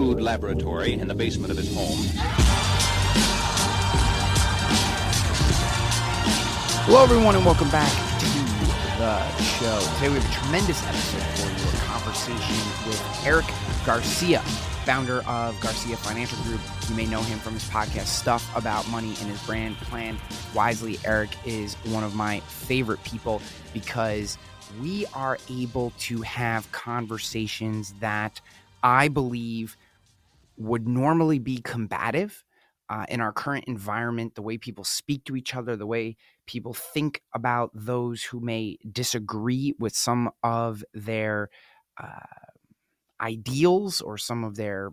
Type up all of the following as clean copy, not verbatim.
crude laboratory in the basement of his home. Hello, everyone, and welcome back to the show. Today we have a tremendous episode for you, a conversation with Eric Garcia, founder of Garcia Financial Group. You may know him from his podcast, Stuff About Money, and his brand, Plan Wisely. Eric is one of my favorite people because we are able to have conversations that I believe would normally be combative in our current environment, the way people speak to each other, the way people think about those who may disagree with some of their ideals or some of their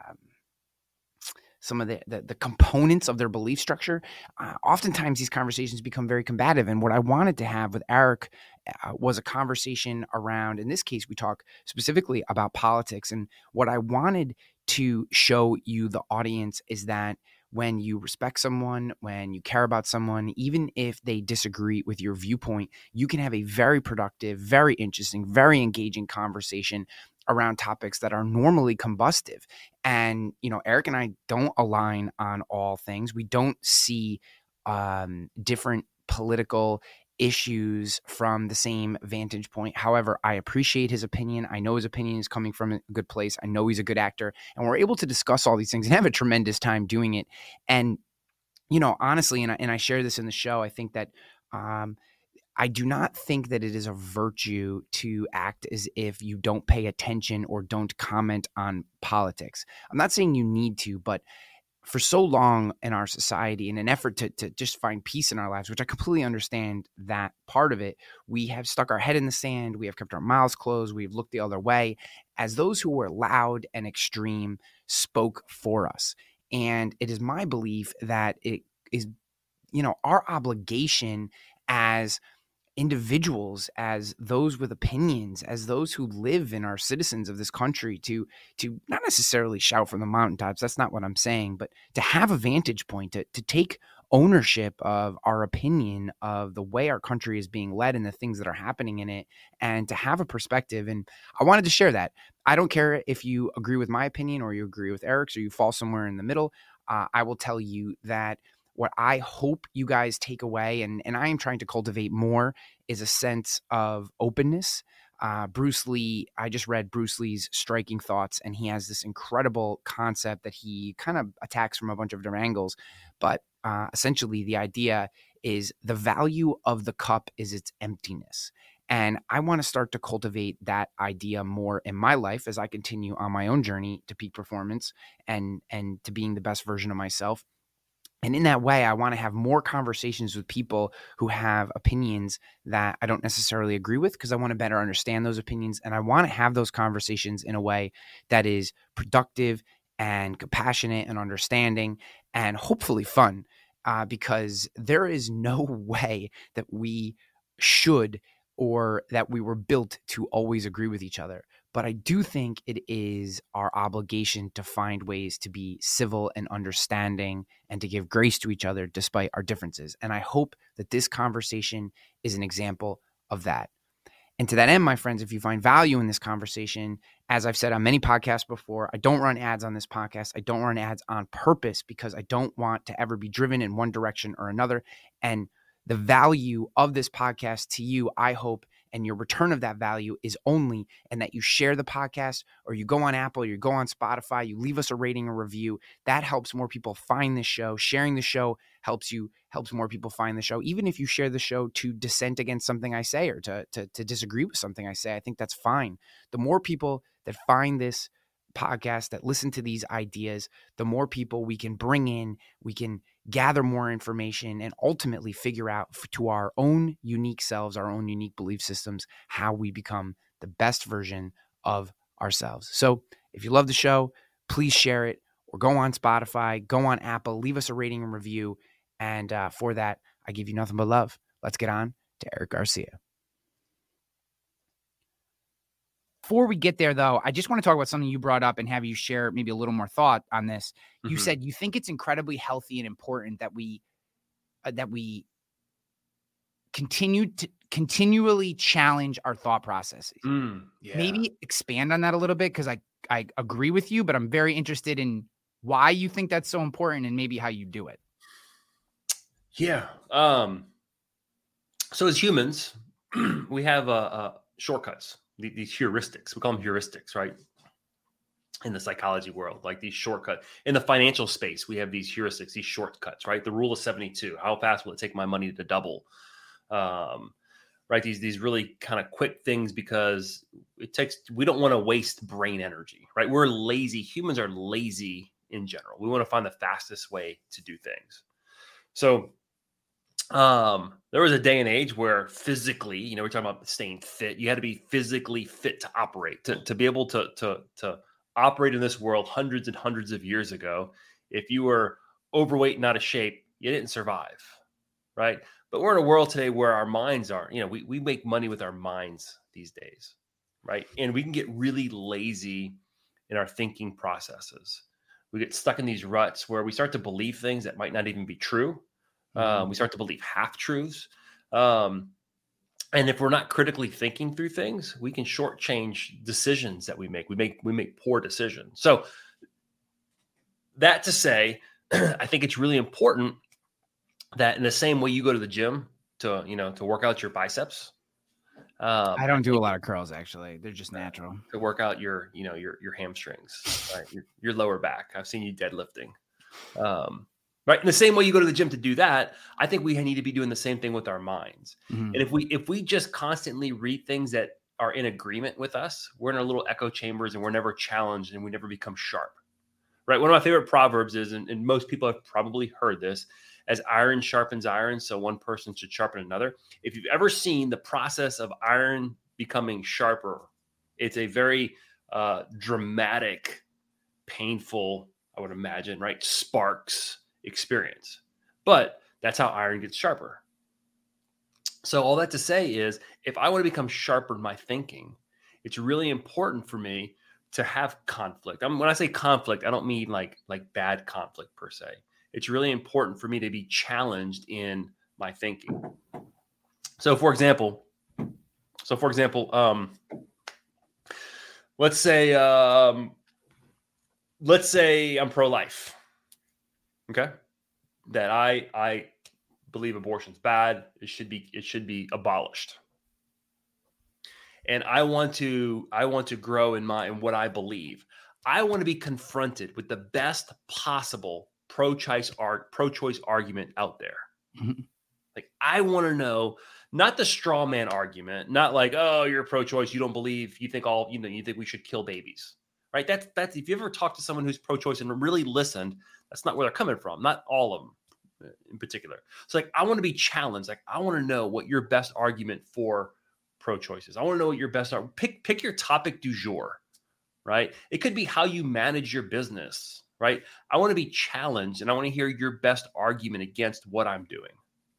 the components of their belief structure. Oftentimes these conversations become very combative. And what I wanted to have with Eric was a conversation around, in this case, we talk specifically about politics. And what I wanted to show you, the audience, is that when you respect someone, when you care about someone, even if they disagree with your viewpoint, you can have a very productive, very interesting, very engaging conversation around topics that are normally combustive. And, Eric and I don't align on all things. We don't see different political issues from the same vantage point. However, I appreciate his opinion. I know his opinion is coming from a good place. I know he's a good actor, and we're able to discuss all these things and have a tremendous time doing it. And, honestly, and I share this in the show, I think that I do not think that it is a virtue to act as if you don't pay attention or don't comment on politics. I'm not saying you need to, but for so long in our society, in an effort to just find peace in our lives, which I completely understand that part of it, we have stuck our head in the sand. We have kept our mouths closed. We've looked the other way as those who were loud and extreme spoke for us. And it is my belief that it is, our obligation as individuals, as those with opinions, as those who live and are citizens of this country, to not necessarily shout from the mountaintops. That's not what I'm saying, but to have a vantage point, to take ownership of our opinion of the way our country is being led and the things that are happening in it, and to have a perspective. And I wanted to share that. I don't care if you agree with my opinion or you agree with Eric's or you fall somewhere in the middle. I will tell you that what I hope you guys take away, and I am trying to cultivate more, is a sense of openness. Bruce Lee, I just read Bruce Lee's Striking Thoughts, and he has this incredible concept that he kind of attacks from a bunch of different angles. But essentially, the idea is the value of the cup is its emptiness. And I want to start to cultivate that idea more in my life as I continue on my own journey to peak performance and to being the best version of myself. And in that way, I want to have more conversations with people who have opinions that I don't necessarily agree with, because I want to better understand those opinions. And I want to have those conversations in a way that is productive and compassionate and understanding and hopefully fun, because there is no way that we should or that we were built to always agree with each other. But I do think it is our obligation to find ways to be civil and understanding and to give grace to each other despite our differences. And I hope that this conversation is an example of that. And to that end, my friends, if you find value in this conversation, as I've said on many podcasts before, I don't run ads on this podcast. I don't run ads on purpose because I don't want to ever be driven in one direction or another. And the value of this podcast to you, I hope, and your return of that value is only in that you share the podcast, or you go on Apple, or you go on Spotify, you leave us a rating or review. That helps more people find this show. Sharing the show helps more people find the show. Even if you share the show to dissent against something I say or to disagree with something I say, I think that's fine. The more people that find this podcast, that listen to these ideas, the more people we can bring in, we can gather more information, and ultimately figure out to our own unique selves, our own unique belief systems, how we become the best version of ourselves. So if you love the show, please share it, or go on Spotify, go on Apple, leave us a rating and review. And for that, I give you nothing but love. Let's get on to Eric Garcia. Before we get there, though, I just want to talk about something you brought up and have you share maybe a little more thought on this. You said you think it's incredibly healthy and important that we continually challenge our thought processes. Yeah. Maybe expand on that a little bit, because I agree with you, but I'm very interested in why you think that's so important and maybe how you do it. Yeah. So as humans, we have shortcuts, these heuristics. We call them heuristics, right? In the psychology world, like these shortcuts. In the financial space, we have these heuristics, these shortcuts, right? The rule of 72. How fast will it take my money to double? Right? These really kind of quick things, because we don't want to waste brain energy, right? We're lazy. Humans are lazy in general. We want to find the fastest way to do things. So there was a day and age where physically, we're talking about staying fit. You had to be physically fit to operate, to be able to operate in this world hundreds and hundreds of years ago. If you were overweight and out of shape, you didn't survive, right? But we're in a world today where our minds are, we make money with our minds these days, right? And we can get really lazy in our thinking processes. We get stuck in these ruts where we start to believe things that might not even be true. We start to believe half truths. And if we're not critically thinking through things, we can shortchange decisions that we make. We make poor decisions. So that to say, I think it's really important that in the same way you go to the gym to work out your biceps. I don't do a lot of curls, actually. They're just natural. To work out your hamstrings, right? your lower back. I've seen you deadlifting. Right. In the same way you go to the gym to do that, I think we need to be doing the same thing with our minds. Mm-hmm. And if we just constantly read things that are in agreement with us, we're in our little echo chambers and we're never challenged and we never become sharp. Right. One of my favorite proverbs is, and most people have probably heard this, as iron sharpens iron, so one person should sharpen another. If you've ever seen the process of iron becoming sharper, it's a very dramatic, painful, I would imagine, right? Sparks experience. But that's how iron gets sharper. So all that to say is, if I want to become sharper in my thinking, it's really important for me to have conflict. When I say conflict, I don't mean like bad conflict per se. It's really important for me to be challenged in my thinking. So for example, let's say I'm pro-life. Okay. That I believe abortion's bad. It should be abolished. And I want to grow in what I believe. I want to be confronted with the best possible pro-choice argument out there. Mm-hmm. Like, I want to know, not the straw man argument, not like, oh, you're pro-choice, you don't believe, you think we should kill babies, right? That's if you ever talk to someone who's pro-choice and really listened, that's not where they're coming from. Not all of them in particular. So like, I want to be challenged. Like, I want to know what your best argument for pro-choice is. I want to know what your best pick your topic du jour, right? It could be how you manage your business, right? I want to be challenged and I want to hear your best argument against what I'm doing.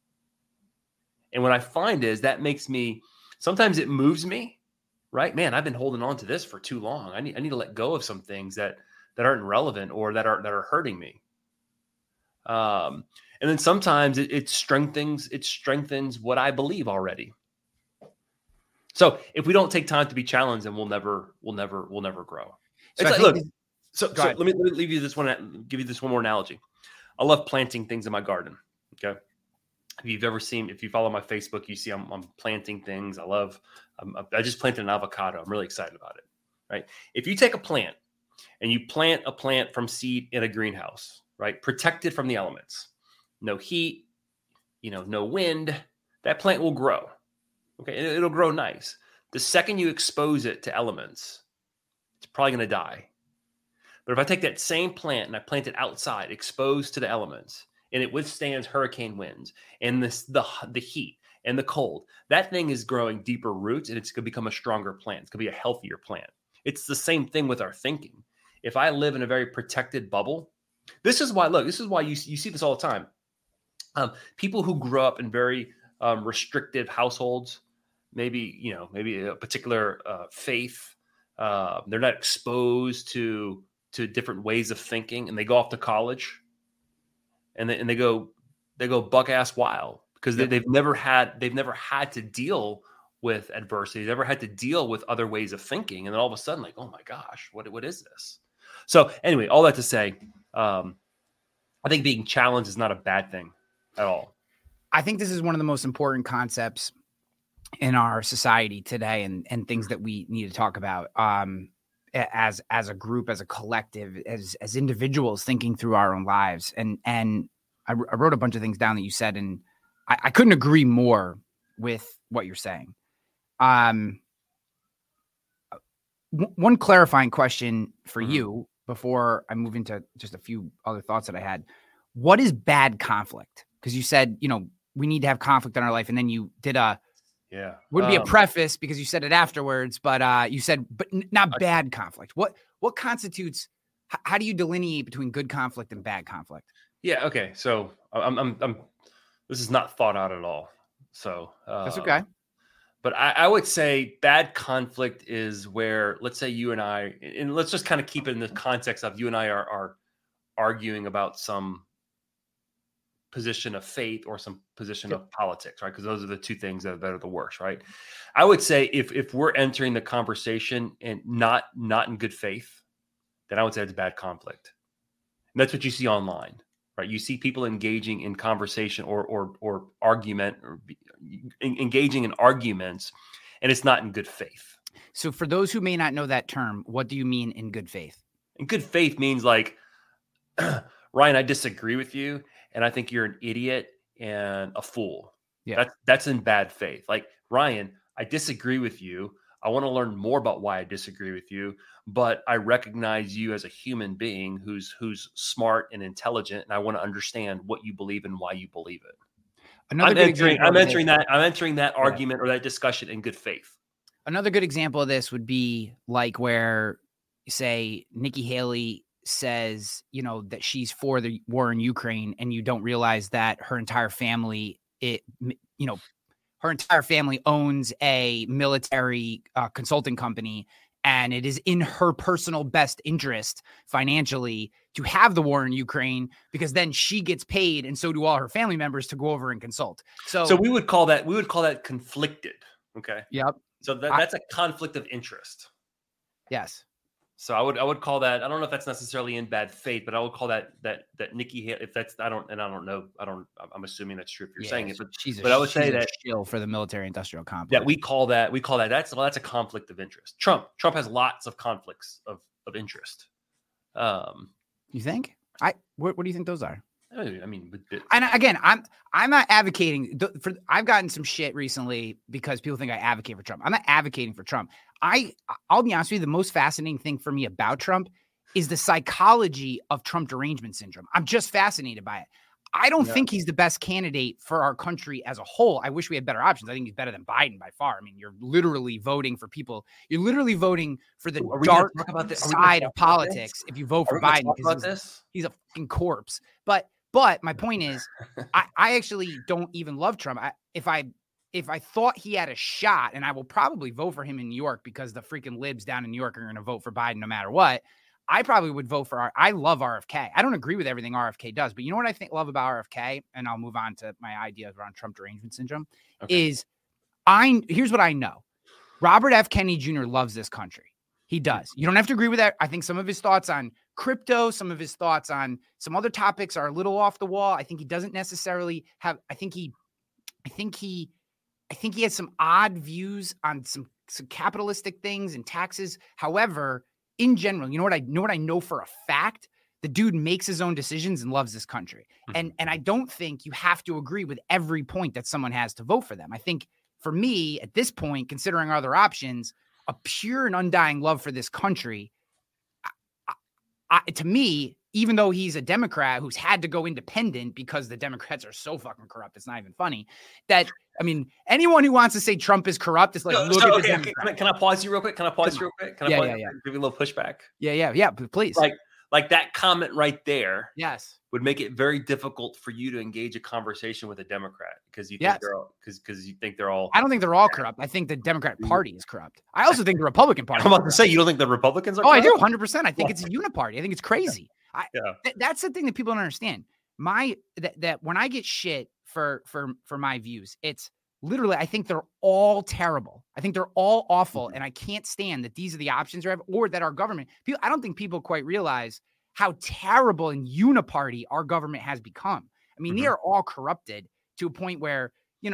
And what I find is that makes me, sometimes it moves me, right? Man, I've been holding on to this for too long. I need to let go of some things that aren't relevant or that are hurting me. And then sometimes it strengthens what I believe already. So if we don't take time to be challenged, then we'll never grow. So let me leave you this one, give you this one more analogy. I love planting things in my garden. Okay. If you follow my Facebook, you see I'm planting things. I just planted an avocado. I'm really excited about it. Right. If you take a plant and you plant a plant from seed in a greenhouse, right, protected from the elements, no heat, no wind, that plant will grow. Okay. And it'll grow nice. The second you expose it to elements, it's probably going to die. But if I take that same plant and I plant it outside, exposed to the elements, and it withstands hurricane winds and the heat and the cold, that thing is growing deeper roots and it's going to become a stronger plant. It's going to be a healthier plant. It's the same thing with our thinking. If I live in a very protected bubble, this is why you see this all the time. People who grow up in very restrictive households, maybe a particular faith, they're not exposed to different ways of thinking, and they go off to college and they go buck ass wild because they've never had to deal with adversity. They've never had to deal with other ways of thinking. And then all of a sudden, like, oh my gosh, what is this? So anyway, all that to say, I think being challenged is not a bad thing at all. I think this is one of the most important concepts in our society today, and things that we need to talk about as a group, as a collective, as individuals thinking through our own lives. And I wrote a bunch of things down that you said, and I couldn't agree more with what you're saying. One clarifying question for you before I move into just a few other thoughts that I had. What is bad conflict? Because you said, we need to have conflict in our life. And then you did would be a preface because you said it afterwards, but you said, but not bad conflict. What constitutes, how do you delineate between good conflict and bad conflict? Yeah. Okay. So I'm this is not thought out at all. So that's okay. But I would say bad conflict is where, let's say you and I, and let's just kind of keep it in the context of you and I are arguing about some position of faith or some position of politics, right? Because those are the two things that are the worst, right? I would say if we're entering the conversation and not in good faith, then I would say it's bad conflict. And that's what you see online, right? You see people engaging in conversation or argument or engaging in arguments, and it's not in good faith. So for those who may not know that term, what do you mean in good faith? In good faith means like, Ryan, I disagree with you, and I think you're an idiot and a fool. Yeah. That's in bad faith. Like, Ryan, I disagree with you. I want to learn more about why I disagree with you, but I recognize you as a human being who's smart and intelligent, and I want to understand what you believe and why you believe it. I'm entering that argument or that discussion in good faith. Another good example of this would be like where, say, Nikki Haley says, that she's for the war in Ukraine, and you don't realize that her entire family, her entire family owns a military consulting company, and it is in her personal best interest financially to have the war in Ukraine, because then she gets paid, and so do all her family members, to go over and consult. So we would call that conflicted. Okay. Yep. So that's a conflict of interest. Yes. So I would call that, I don't know if that's necessarily in bad faith, but I would call that Nikki, if that's, I'm assuming that's true if you're saying it, but I would say that shill for the military industrial complex. Yeah, we call that, that's a conflict of interest. Trump has lots of conflicts of interest. You think? What do you think those are? I mean, and again, I'm not advocating for. I've gotten some shit recently because people think I advocate for Trump. I'm not advocating for Trump. I'll be honest with you. The most fascinating thing for me about Trump is the psychology of Trump derangement syndrome. I'm just fascinated by it. I don't think he's the best candidate for our country as a whole. I wish we had better options. I think he's better than Biden by far. I mean, you're literally voting for people. You're literally voting for the dark side of politics if you vote for Biden, because he's a fucking corpse. But my point is, I actually don't even love Trump. If I thought he had a shot, and I will probably vote for him in New York because the freaking libs down in New York are going to vote for Biden no matter what, I probably would vote for I love RFK. I don't agree with everything RFK does, but you know what I love about RFK? And I'll move on to my ideas around Trump derangement syndrome is here's what I know. Robert F. Kennedy Jr. loves this country. He does. You don't have to agree with that. I think some of his thoughts on crypto, some of his thoughts on some other topics are a little off the wall. I think he doesn't necessarily have, I think he has some odd views on some capitalistic things and taxes. However, in general, you know what I know for a fact? The dude makes his own decisions and loves this country. Mm-hmm. And I don't think you have to agree with every point that someone has to vote for them. I think for me at this point, considering our other options, a pure and undying love for this country, to me, even though he's a Democrat who's had to go independent because the Democrats are so fucking corrupt, it's not even funny. Anyone who wants to say Trump is corrupt is like, Can I pause you real quick? Can I give you a little pushback? Yeah, please. Like that comment right there. Yes. Would make it very difficult for you to engage a conversation with a Democrat because you think they're all. I don't think they're all corrupt. I think the Democratic Party is corrupt. I also think the Republican Party. I'm about to say, you don't think the Republicans are corrupt? I do, 100%. I think it's a uniparty. I think it's crazy. That's the thing that people don't understand. That when I get shit for my views. It's literally, I think they're all terrible. I think they're all awful. And I can't stand that these are the options we have, or that our government, I don't think people quite realize how terrible and uniparty our government has become. I mean, they are all corrupted to a point where,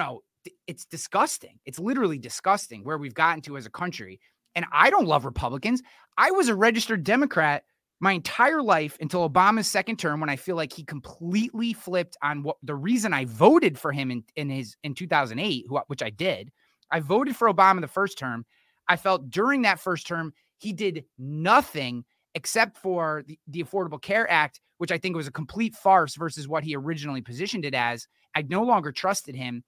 it's disgusting. It's literally disgusting where we've gotten to as a country. And I don't love Republicans. I was a registered Democrat my entire life until Obama's second term, when I feel like he completely flipped on what the reason I voted for him in 2008, which I did. I voted for Obama the first term. I felt during that first term, he did nothing except for the Affordable Care Act, which I think was a complete farce versus what he originally positioned it as. I no longer trusted him.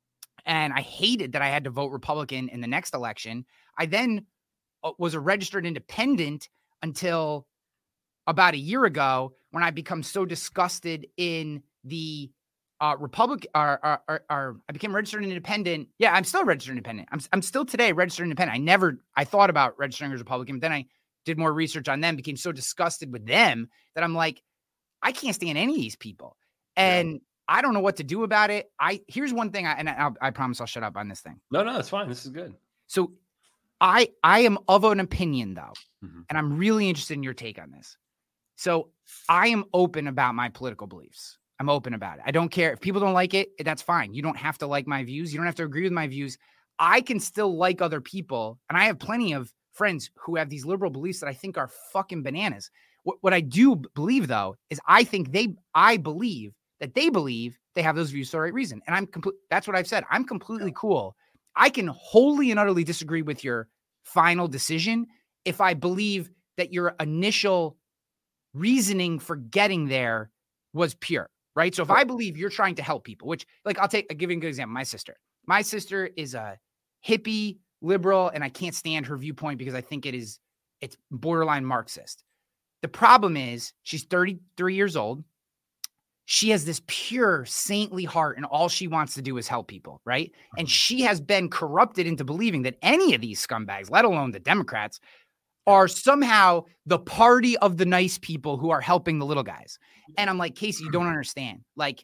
And I hated that I had to vote Republican in the next election. I then was a registered independent until about a year ago, when I become so disgusted in the Republican, I became registered independent. Yeah, I'm still registered independent. I'm still today registered independent. I thought about registering as Republican, but then I did more research on them, became so disgusted with them that I'm like, I can't stand any of these people. And I don't know what to do about it. Here's one thing, I promise I'll shut up on this thing. No, it's fine. This is good. So I am of an opinion, though, and I'm really interested in your take on this. So I am open about my political beliefs. I'm open about it. I don't care if people don't like it. That's fine. You don't have to like my views. You don't have to agree with my views. I can still like other people. And I have plenty of friends who have these liberal beliefs that I think are fucking bananas. What I do believe, though, is I believe that they believe they have those views for the right reason. And that's what I've said. I'm completely cool. I can wholly and utterly disagree with your final decision if I believe that your initial reasoning for getting there was pure, right? So if I believe you're trying to help people, which, like, I'll give you a good example. My sister is a hippie liberal, and I can't stand her viewpoint because I think it's borderline Marxist. The problem is she's 33 years old. She has this pure saintly heart, and all she wants to do is help people, right? And she has been corrupted into believing that any of these scumbags, let alone the Democrats, are somehow the party of the nice people who are helping the little guys. And I'm like, Casey, you don't understand. Like,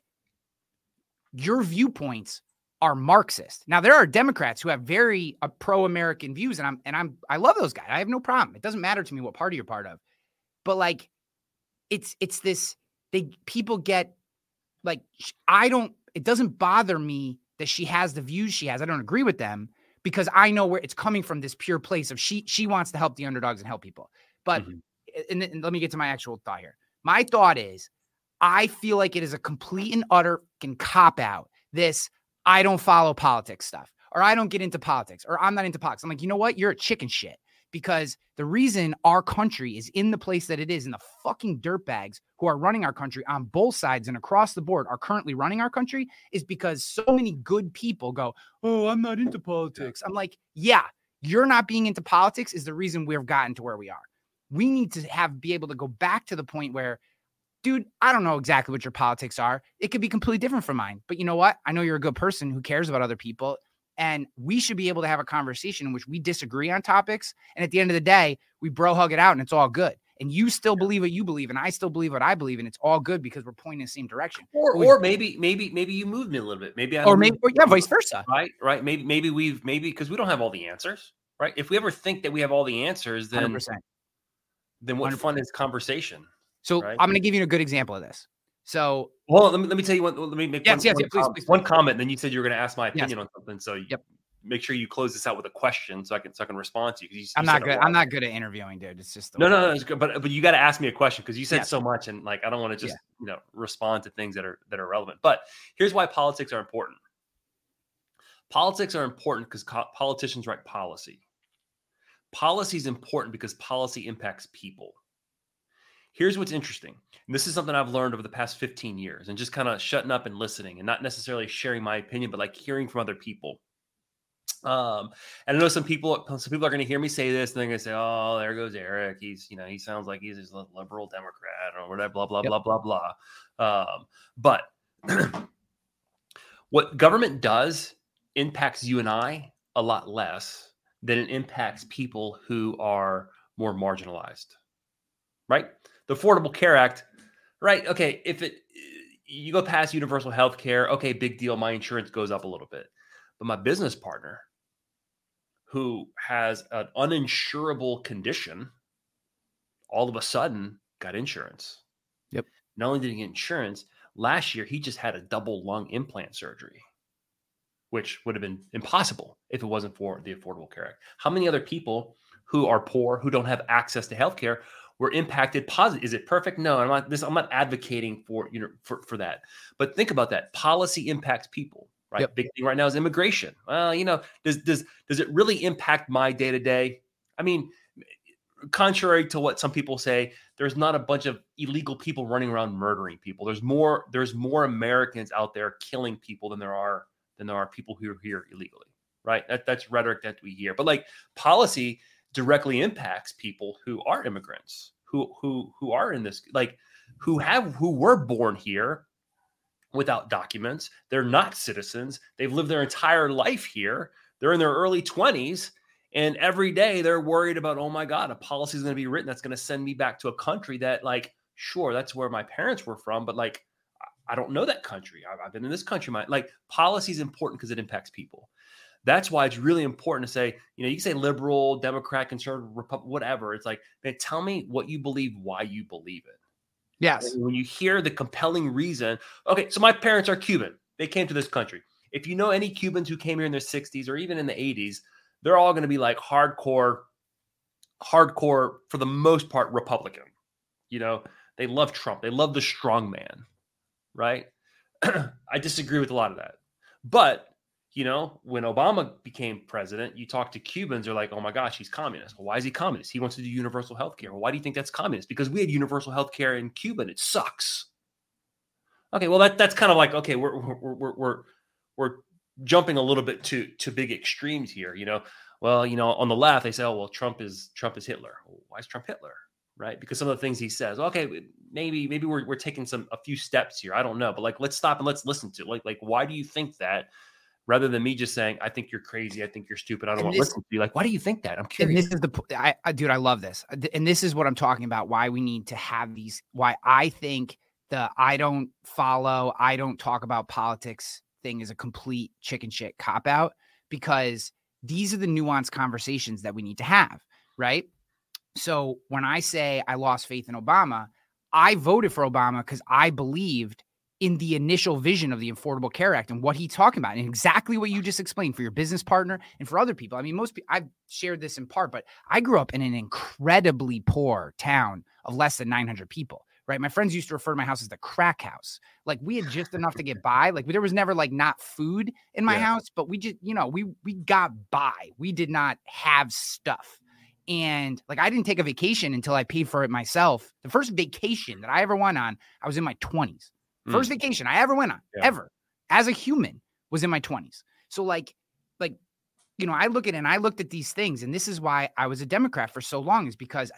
your viewpoints are Marxist. Now, there are Democrats who have very pro-American views, and I love those guys. I have no problem. It doesn't matter to me what party you're part of. But like, it's this, people get like, it doesn't bother me that she has the views she has. I don't agree with them, because I know where it's coming from, this pure place of she wants to help the underdogs and help people. But and let me get to my actual thought here. My thought is, I feel like it is a complete and utter cop-out, this I don't follow politics stuff, or I don't get into politics, or I'm not into politics. I'm like, you know what? You're a chicken shit. Because the reason our country is in the place that it is, and the fucking dirtbags who are running our country on both sides and across the board are currently running our country, is because so many good people go, oh, I'm not into politics. I'm like, yeah, you're not being into politics is the reason we've gotten to where we are. We need to be able to go back to the point where, dude, I don't know exactly what your politics are. It could be completely different from mine. But you know what? I know you're a good person who cares about other people. And we should be able to have a conversation in which we disagree on topics. And at the end of the day, we bro hug it out and it's all good. And you still believe what you believe, and I still believe what I believe, and it's all good because we're pointing in the same direction. Or maybe you moved me a little bit. Maybe vice versa. Right. Maybe because we don't have all the answers. Right. If we ever think that we have all the answers, then 100%. Then what 100%. Fun is conversation. So right? I'm going to give you a good example of this. So, well, let me tell you one. Let me make please. One comment. Then you said you were going to ask my opinion on something. So make sure you close this out with a question so I can respond to you. I'm not good. I'm not good at interviewing, dude. It's just no. It's good, but you got to ask me a question because you said so much, and like I don't want to just respond to things that are relevant. But here's why politics are important. Politics are important because politicians write policy. Policy is important because policy impacts people. Here's what's interesting. And this is something I've learned over the past 15 years, and just kind of shutting up and listening and not necessarily sharing my opinion, but like hearing from other people. And I know some people are going to hear me say this and they're going to say, oh, there goes Eric. He's, he sounds like he's a liberal Democrat or whatever, blah, blah, blah, blah, blah. But what government does impacts you and I a lot less than it impacts people who are more marginalized, right? The Affordable Care Act, right? Okay, you go past universal health care. Okay, big deal. My insurance goes up a little bit. But my business partner, who has an uninsurable condition, all of a sudden got insurance. Yep. Not only did he get insurance, last year he just had a double lung implant surgery, which would have been impossible if it wasn't for the Affordable Care Act. How many other people who are poor, who don't have access to healthcare, were impacted positive? Is it perfect? No, I'm not advocating for that. But think about that. Policy impacts people, right? Yep. Big thing right now is immigration. Well, does it really impact my day to day? I mean, contrary to what some people say, there's not a bunch of illegal people running around murdering people. There's more Americans out there killing people than there are people who are here illegally, right? That's rhetoric that we hear. But like, policy directly impacts people who are immigrants, who are in this, like, who were born here without documents. They're not citizens. They've lived their entire life here. They're in their early 20s. And every day they're worried about, oh my God, a policy is going to be written that's going to send me back to a country that, like, sure, that's where my parents were from, but like, I don't know that country. I've been in this country. Policy is important because it impacts people. That's why it's really important to say, you can say liberal, Democrat, conservative, Republican, whatever. It's like, man, tell me what you believe, why you believe it. Yes. And when you hear the compelling reason, okay, so my parents are Cuban. They came to this country. If you know any Cubans who came here in their 60s or even in the 80s, they're all going to be like hardcore, for the most part, Republican. They love Trump. They love the strong man, right? I disagree with a lot of that. But, when Obama became president, you talk to Cubans, they're like, oh my gosh, he's communist. Well, why is he communist? He wants to do universal health care. Well, why do you think that's communist? Because we had universal health care in Cuba and it sucks. Okay, well, that's kind of like, okay, we're jumping a little bit to big extremes here. Well, on the left, they say, oh, well, Trump is Hitler. Well, why is Trump Hitler? Right? Because some of the things he says, okay, maybe we're taking a few steps here. I don't know, but like, let's stop and let's listen to like, why do you think that? Rather than me just saying, I think you're crazy. I think you're stupid. I don't want to listen to you. Like, why do you think that? I'm curious. And this is dude, I love this. And this is what I'm talking about. Why we need to have these, why I think I don't follow, I don't talk about politics thing is a complete chicken shit cop out, because these are the nuanced conversations that we need to have. Right. So when I say I lost faith in Obama, I voted for Obama because I believed in the initial vision of the Affordable Care Act and what he's talking about, and exactly what you just explained for your business partner and for other people. I mean, most people, I've shared this in part, but I grew up in an incredibly poor town of less than 900 people, right? My friends used to refer to my house as the crack house. Like, we had just enough to get by. Like, there was never like not food in my house, but we just, we got by. We did not have stuff. And like, I didn't take a vacation until I paid for it myself. The first vacation that I ever went on, I was in my 20s. First vacation I ever went on, ever, as a human, was in my 20s. So I look at it and I looked at these things, and this is why I was a Democrat for so long, is because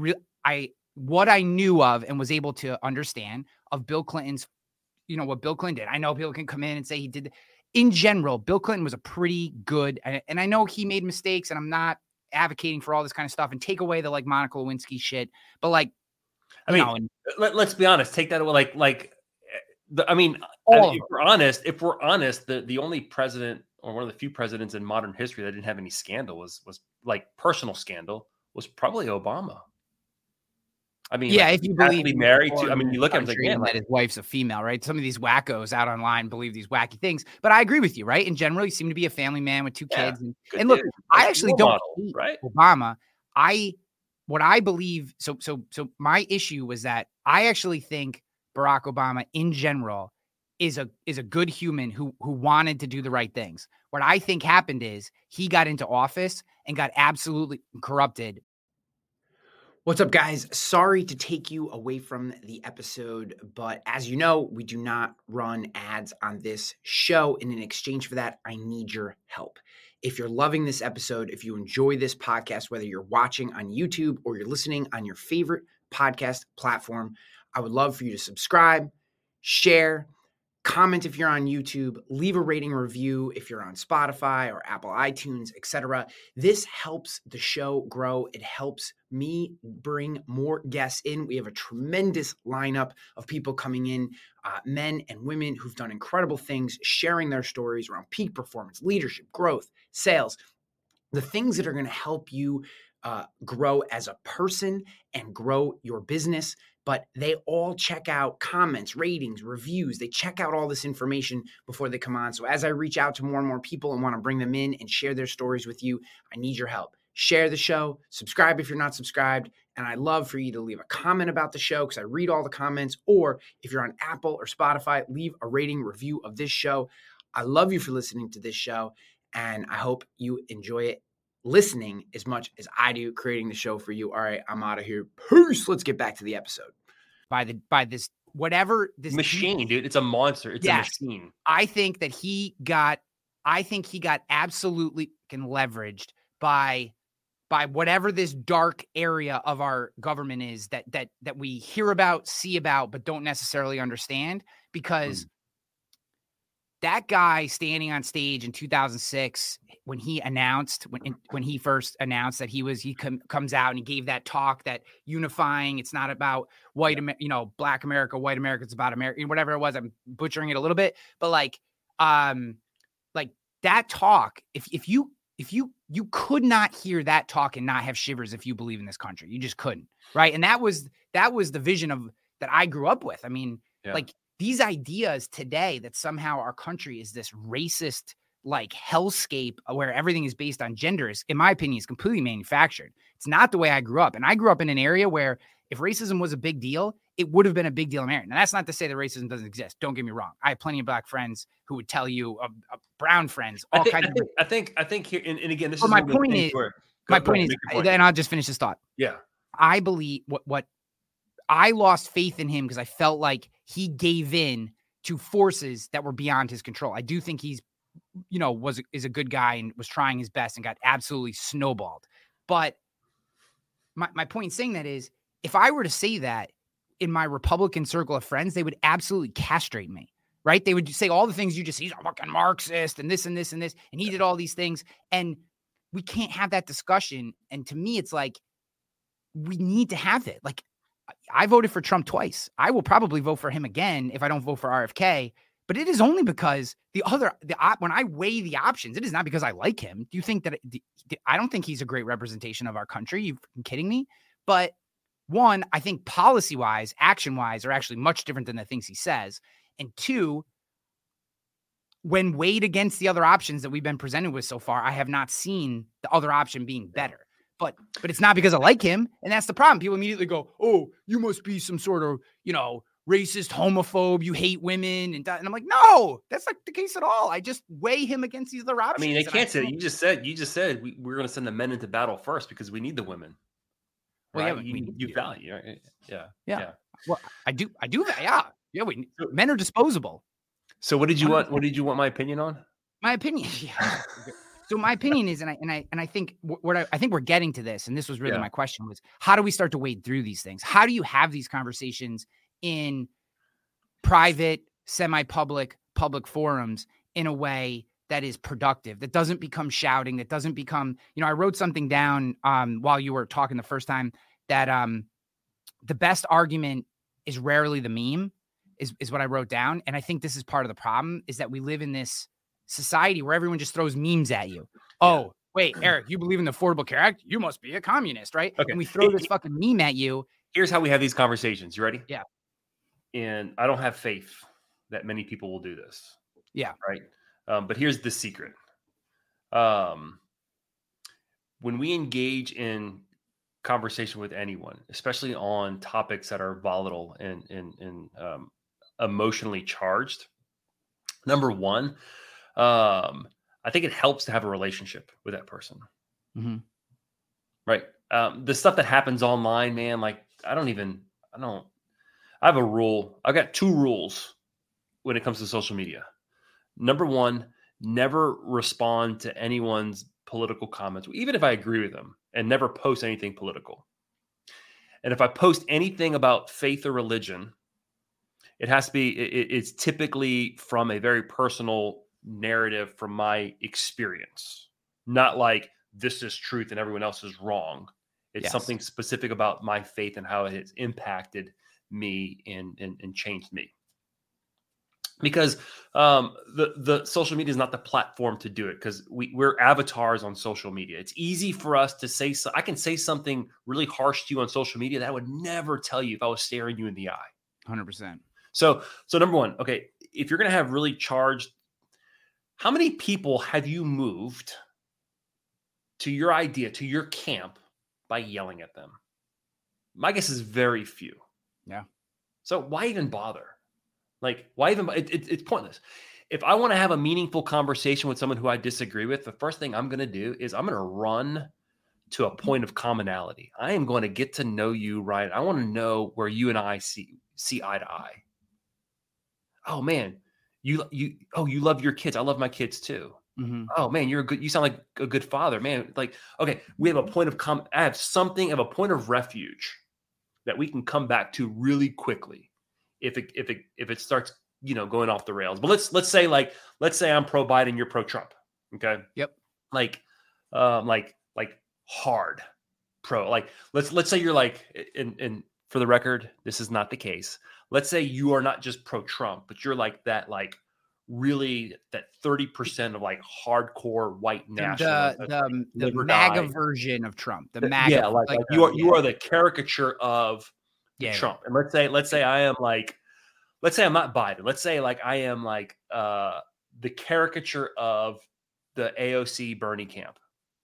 what I knew of and was able to understand of Bill Clinton's, what Bill Clinton did. I know people can come in and say he did. In general, Bill Clinton was a pretty good, and I know he made mistakes, and I'm not advocating for all this kind of stuff and take away the like Monica Lewinsky shit, but like, let's be honest, take that away. If we're honest, the only president, or one of the few presidents in modern history that didn't have any scandal was like personal scandal, was probably Obama. I mean, yeah, if you believe be married to, I mean, you look at him like, that his wife's a female, right? Some of these wackos out online believe these wacky things, but I agree with you, right? In general, you seem to be a family man with two kids, and look, I actually don't hate Obama. What I believe, so my issue was that I actually think Barack Obama in general is a good human who wanted to do the right things. What I think happened is he got into office and got absolutely corrupted. What's up, guys? Sorry to take you away from the episode, but as you know, we do not run ads on this show. And in exchange for that, I need your help. If you're loving this episode, if you enjoy this podcast, whether you're watching on YouTube or you're listening on your favorite podcast platform, I would love for you to subscribe, share, comment if you're on YouTube, leave a rating or review if you're on Spotify or Apple iTunes, etc. This helps the show grow. It helps me bring more guests in. We have a tremendous lineup of people coming in men and women who've done incredible things, sharing their stories around peak performance, leadership, growth, sales, the things that are going to help you grow as a person and grow your business. But they all check out comments, ratings, reviews. They check out all this information before they come on. So as I reach out to more and more people and want to bring them in and share their stories with you, I need your help. Share the show, subscribe if you're not subscribed, and I'd love for you to leave a comment about the show because I read all the comments, or if you're on Apple or Spotify, leave a rating review of this show. I love you for listening to this show, and I hope you enjoy it listening as much as I do creating the show for you. All right, I'm out of here. Peace. Let's get back to the episode. By this machine, dude, it's a monster. It's a machine. I think he got absolutely leveraged by whatever this dark area of our government is that we hear about, see about, but don't necessarily understand, because that guy standing on stage in 2006 when he first announced that he comes out and he gave that talk, that unifying, it's not about Black America, white America, it's about America, whatever it was. I'm butchering it a little bit, but like that talk, if you could not hear that talk and not have shivers if you believe in this country, you just couldn't, right? And that was the vision of that I grew up with. I mean, these ideas today that somehow our country is this racist hellscape where everything is based on gender is, in my opinion, is completely manufactured. It's not the way I grew up. And I grew up in an area where if racism was a big deal, it would have been a big deal in America. And that's not to say that racism doesn't exist. Don't get me wrong. I have plenty of Black friends who would tell you, brown friends, all kinds of. I think here, and again, this is my point. My point is, and I'll just finish this thought. Yeah, I believe what I lost faith in him because I felt like he gave in to forces that were beyond his control. I do think he's, is a good guy and was trying his best and got absolutely snowballed. But my point in saying that is, if I were to say that in my Republican circle of friends, they would absolutely castrate me, right? They would say all the things you just, he's a fucking Marxist and this and this and this, and he did all these things. And we can't have that discussion. And to me, it's like, we need to have it. Like, I voted for Trump twice. I will probably vote for him again if I don't vote for RFK. But it is only because when I weigh the options, it is not because I like him. Do you think that I don't think he's a great representation of our country? You're kidding me? But one, I think policy-wise, action-wise, are actually much different than the things he says. And two, when weighed against the other options that we've been presented with so far, I have not seen the other option being better. But it's not because I like him. And that's the problem. People immediately go, oh, you must be some sort of, racist, homophobe. You hate women. And I'm like, no, that's not the case at all. I just weigh him against these other options. I mean, they can't say, you just said we're going to send the men into battle first because we need the women. Right? Well, yeah, you value. Right? Yeah. Well, I do. Yeah. Yeah. Men are disposable. So what did you want? What did you want my opinion on? My opinion. Yeah. So my opinion is, and I think I think we're getting to this, and this was really my question was, how do we start to wade through these things? How do you have these conversations in private, semi-public, public forums in a way that is productive, that doesn't become shouting, that doesn't become, I wrote something down while you were talking the first time that the best argument is rarely the meme is what I wrote down. And I think this is part of the problem is that we live in this society where everyone just throws memes at you. Oh, wait, Eric, you believe in the Affordable Care Act? You must be a communist, right? Okay. And we throw this fucking meme at you. Here's how we have these conversations. You ready? Yeah. And I don't have faith that many people will do this. Yeah. Right. But here's the secret. When we engage in conversation with anyone, especially on topics that are volatile and emotionally charged, number one, I think it helps to have a relationship with that person. Mm-hmm. Right. The stuff that happens online, man, like I have a rule. I've got 2 rules when it comes to social media. Number one, never respond to anyone's political comments, even if I agree with them, and never post anything political. And if I post anything about faith or religion, it has to be, it's typically from a very personal narrative from my experience, not like this is truth and everyone else is wrong. It's something specific about my faith and how it has impacted me and changed me. because the social media is not the platform to do it, because we're avatars on social media. It's easy for us to say, I can say something really harsh to you on social media that I would never tell you if I was staring you in the eye. 100%. So number one, okay, if you're going to have really charged, how many people have you moved to your idea, to your camp, by yelling at them? My guess is very few. Yeah. So why even bother? Like, why even? It's pointless. If I want to have a meaningful conversation with someone who I disagree with, the first thing I'm going to do is I'm going to run to a point of commonality. I am going to get to know you, Ryan. I want to know where you and I see eye to eye. Oh man, you love your kids. I love my kids too. Mm-hmm. Oh man, you sound like a good father, man. Like, okay, we have a point of I have a point of refuge that we can come back to really quickly if it starts, going off the rails. But let's say I'm pro Biden, you're pro Trump. Okay. Yep. Like hard pro. Like let's say you're like, and for the record, this is not the case. Let's say you are not just pro Trump, but you're like that, like really that 30% of like hardcore white nationalists. The MAGA version of Trump. The MAGA. Yeah, like you are the caricature of Trump. And let's say I am like, let's say I'm not Biden. Let's say like I am like the caricature of the AOC Bernie camp.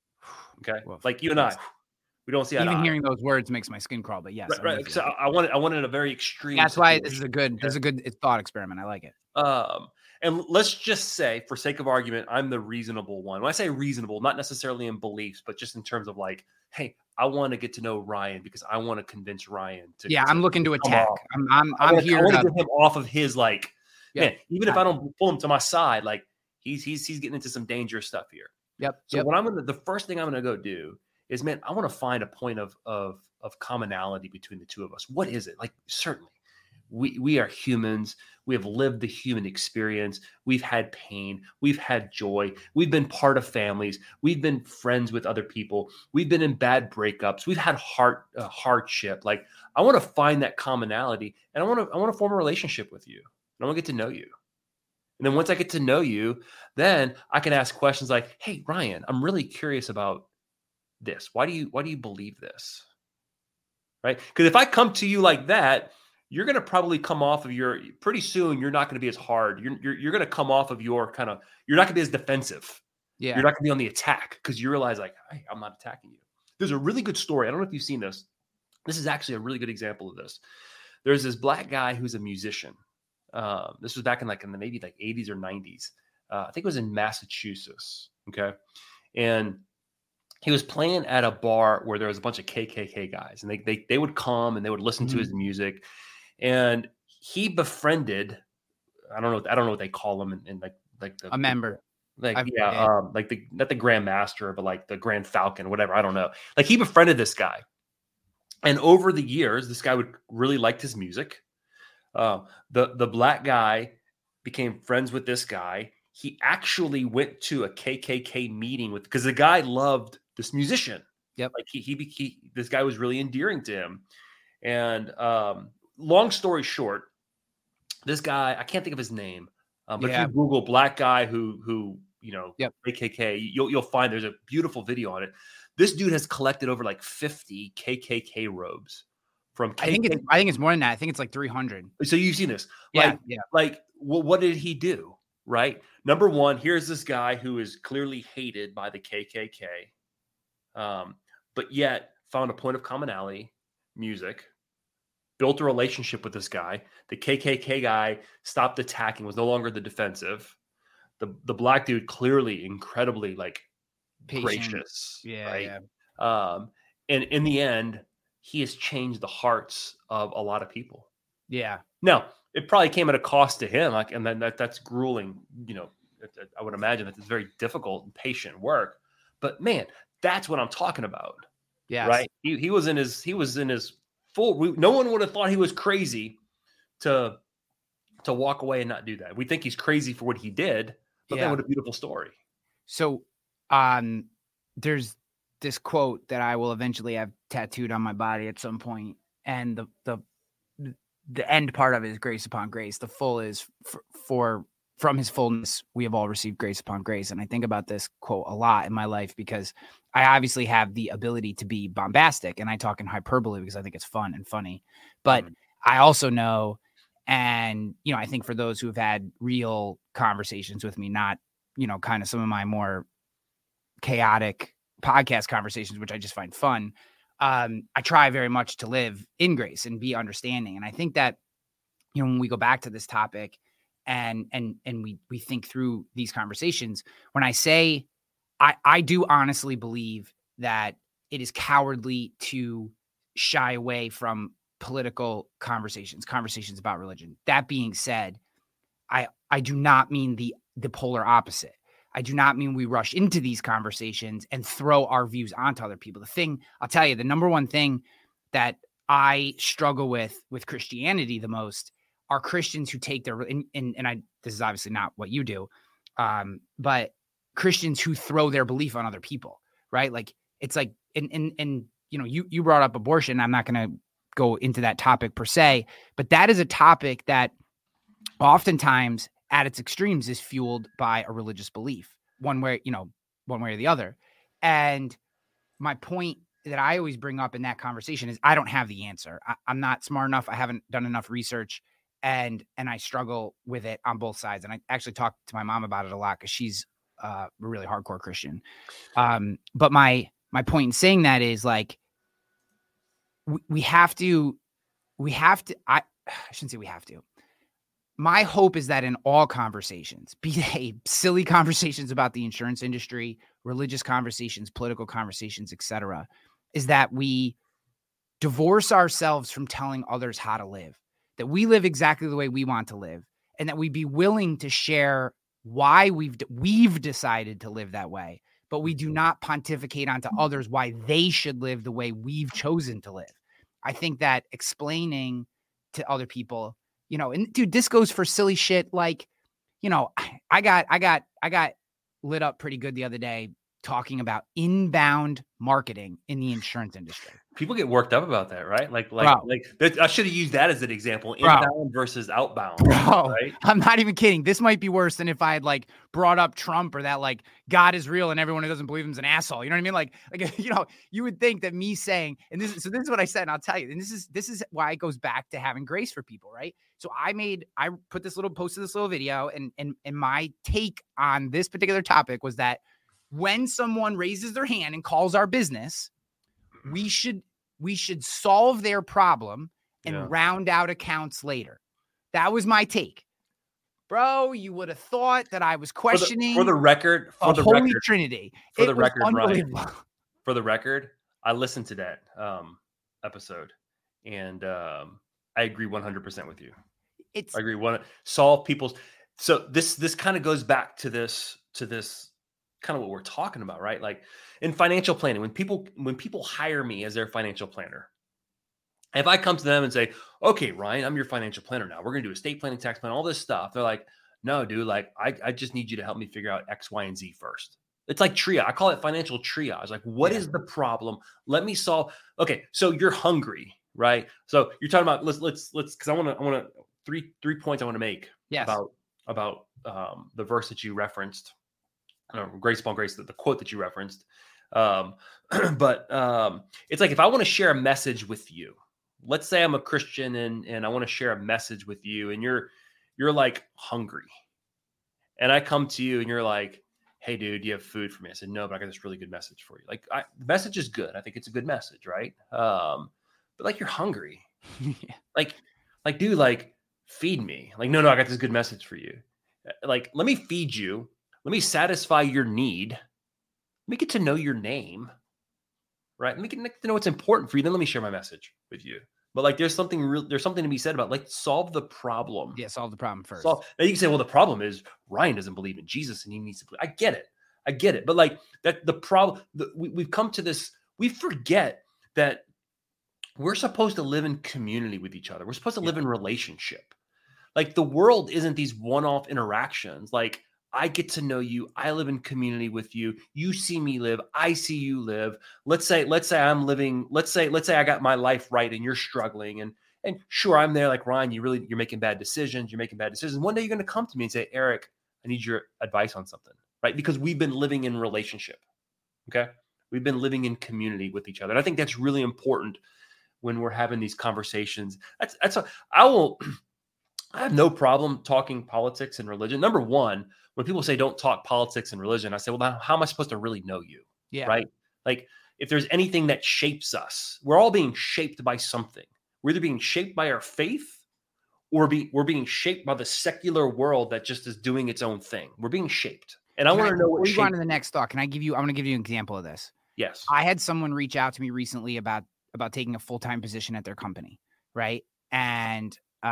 Okay, well, like you and I, we don't see even hearing those words makes my skin crawl. But yes, right. So I wanted a very extreme. That's why this is a good thought experiment. I like it. And let's just say, for sake of argument, I'm the reasonable one. When I say reasonable, not necessarily in beliefs, but just in terms of like, hey, I want to get to know Ryan because I want to convince Ryan to. Yeah, I'm looking to attack. I'm here. I want to get him off of his like. Yeah, man, even if I don't pull him to my side, like he's getting into some dangerous stuff here. Yep. So the first thing I'm gonna go do is, man, I want to find a point of commonality between the two of us. What is it? Like, certainly, we are humans. We have lived the human experience. We've had pain. We've had joy. We've been part of families. We've been friends with other people. We've been in bad breakups. We've had hardship. Like, I want to find that commonality, and I want to form a relationship with you. And I want to get to know you. And then once I get to know you, then I can ask questions like, "Hey, Ryan, I'm really curious about this. Why do you believe this?" Right? Because if I come to you like that, you're going to probably come off of pretty soon. You're not going to be as hard. You're going to come off of you're not going to be as defensive. Yeah. You're not going to be on the attack because you realize like, hey, I'm not attacking you. There's a really good story. I don't know if you've seen this. This is actually a really good example of this. There's this black guy who's a musician. This was back in the maybe 80s or 90s. I think it was in Massachusetts. Okay. And he was playing at a bar where there was a bunch of KKK guys, and they would come and they would listen to his music. And he befriended, I don't know what they call them in a member. Not the Grand Master, but like the Grand Falcon, whatever. I don't know. Like, he befriended this guy. And over the years, this guy would really liked his music. The black guy became friends with this guy. He actually went to a KKK meeting because the guy loved this musician. Yep. Like this guy was really endearing to him. And long story short, this guy, I can't think of his name, but if you Google black guy who KKK, you'll find there's a beautiful video on it. This dude has collected over like 50 KKK robes from KKK. I think it's more than that. I think it's like 300. So you've seen this. Like, what did he do? Right. Number one, here's this guy who is clearly hated by the KKK, but yet found a point of commonality, music, built a relationship with this guy. The KKK guy stopped attacking, was no longer the defensive. The black dude clearly incredibly like patient, gracious. Yeah. Right? Yeah. And in the end, he has changed the hearts of a lot of people. Yeah. Now, it probably came at a cost to him. Like, and then that's grueling, I would imagine that it's very difficult and patient work, but man, that's what I'm talking about. Yeah. Right. He was in his full, no one would have thought he was crazy to walk away and not do that. We think he's crazy for what he did, but what a beautiful story. So, there's this quote that I will eventually have tattooed on my body at some point. And the end part of it is grace upon grace. The full is from his fullness, we have all received grace upon grace. And I think about this quote a lot in my life because I obviously have the ability to be bombastic and I talk in hyperbole because I think it's fun and funny. But I also know, and, you know, I think for those who have had real conversations with me, not, you know, kind of some of my more chaotic podcast conversations, which I just find fun. I try very much to live in grace and be understanding. And I think that, you know, when we go back to this topic and we think through these conversations, when I say, I do honestly believe that it is cowardly to shy away from political conversations about religion. That being said, I do not mean the polar opposite. I do not mean we rush into these conversations and throw our views onto other people. The thing, I'll tell you, the number one thing that I struggle with Christianity the most are Christians who take their, this is obviously not what you do, but Christians who throw their belief on other people, right? Like, it's like, and you know, you brought up abortion. I'm not going to go into that topic per se, but that is a topic that oftentimes at its extremes is fueled by a religious belief, one way or the other. And my point that I always bring up in that conversation is I don't have the answer. I'm not smart enough. I haven't done enough research, and I struggle with it on both sides. And I actually talk to my mom about it a lot because she's a really hardcore Christian. But my point in saying that is, like, we have to, I shouldn't say we have to. My hope is that in all conversations, be they silly conversations about the insurance industry, religious conversations, political conversations, etc., is that we divorce ourselves from telling others how to live, that we live exactly the way we want to live, and that we be willing to share why we've decided to live that way, but we do not pontificate onto others why they should live the way we've chosen to live. I think that explaining to other people, you know, and dude, this goes for silly shit. Like, you know, I got lit up pretty good the other day talking about inbound marketing in the insurance industry. People get worked up about that, right? Like I should have used that as an example. Inbound versus outbound. Bro, right? I'm not even kidding. This might be worse than if I had like brought up Trump or that like God is real and everyone who doesn't believe him is an asshole. You know what I mean? Like, you know, you would think that me saying, and this is what I said, and I'll tell you, and this is why it goes back to having grace for people, right? So I posted this little video, and my take on this particular topic was that when someone raises their hand and calls our business, we should solve their problem and round out accounts later. That was my take. Bro, you would have thought that I was questioning for the record, Holy Trinity. For the record, Ryan, for the record, I listened to that episode, and I agree 100% with you. I agree. Solve people's. So this kind of goes back to this kind of what we're talking about, right? Like in financial planning, when people hire me as their financial planner, if I come to them and say, okay, Ryan, I'm your financial planner now, we're going to do estate planning, tax plan, all this stuff. They're like, no, dude, like I just need you to help me figure out X, Y, and Z first. It's like triage. I call it financial triage. Like, what is the problem? Let me solve. Okay. So you're hungry, right? So you're talking about, let's, cause I want to, three points I want to make about the verse that you referenced. Grace upon grace, the quote that you referenced. But it's like, if I want to share a message with you, let's say I'm a Christian and I want to share a message with you, and you're like hungry, and I come to you and you're like, hey dude, do you have food for me? I said, no, but I got this really good message for you. Like, the message is good. I think it's a good message. Right. But like, you're hungry. like dude, like feed me. Like, no, I got this good message for you. Like, let me feed you. Let me satisfy your need. Let me get to know your name, right? Let me get to know what's important for you. Then let me share my message with you. But like, there's something to be said about, like, solve the problem. Yeah, solve the problem first. Now you can say, well, the problem is Ryan doesn't believe in Jesus and he needs to believe. I get it. But like, that the problem, we've come to this, we forget that we're supposed to live in community with each other. We're supposed to live in relationship. Like, the world isn't these one-off interactions. Like, I get to know you. I live in community with you. You see me live. I see you live. Let's say I'm living. Let's say I got my life right and you're struggling. And And sure, I'm there like, Ryan, you're making bad decisions. You're making bad decisions. One day you're going to come to me and say, Eric, I need your advice on something, right? Because we've been living in relationship. Okay. We've been living in community with each other. And I think that's really important when we're having these conversations. I have no problem talking politics and religion. Number one, when people say don't talk politics and religion, I say, well, how am I supposed to really know you? Yeah. Right. Like if there's anything that shapes us, we're all being shaped by something. We're either being shaped by our faith or we're being shaped by the secular world that just is doing its own thing. We're being shaped. And I want to know what before you go on to the next thought. I want to give you an example of this. Yes. I had someone reach out to me recently about taking a full-time position at their company. Right. And,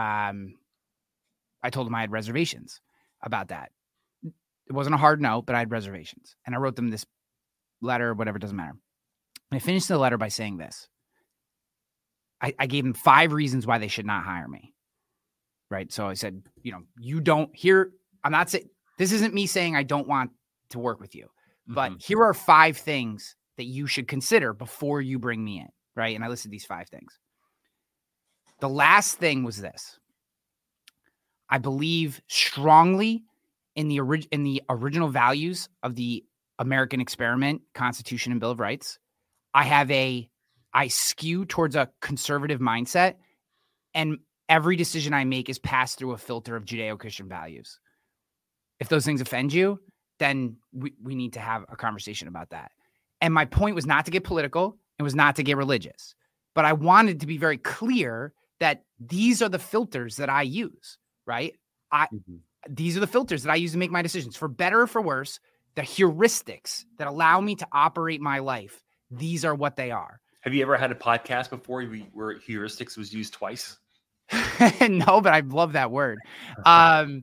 I told them I had reservations about that. It wasn't a hard no, but I had reservations. And I wrote them this letter, whatever, doesn't matter. And I finished the letter by saying this. I gave them 5 reasons why they should not hire me. Right. So I said, you don't hear, I'm not saying, this isn't me saying I don't want to work with you, but here are 5 things that you should consider before you bring me in. Right. And I listed these 5 things. The last thing was this. I believe strongly in the original values of the American experiment, Constitution and Bill of Rights. I skew towards a conservative mindset, and every decision I make is passed through a filter of Judeo-Christian values. If those things offend you, then we need to have a conversation about that. And my point was not to get political. It was not to get religious, but I wanted to be very clear that these are the filters that I use. Right. These are the filters that I use to make my decisions, for better or for worse. The heuristics that allow me to operate my life. These are what they are. Have you ever had a podcast before where heuristics was used twice? No, but I love that word. And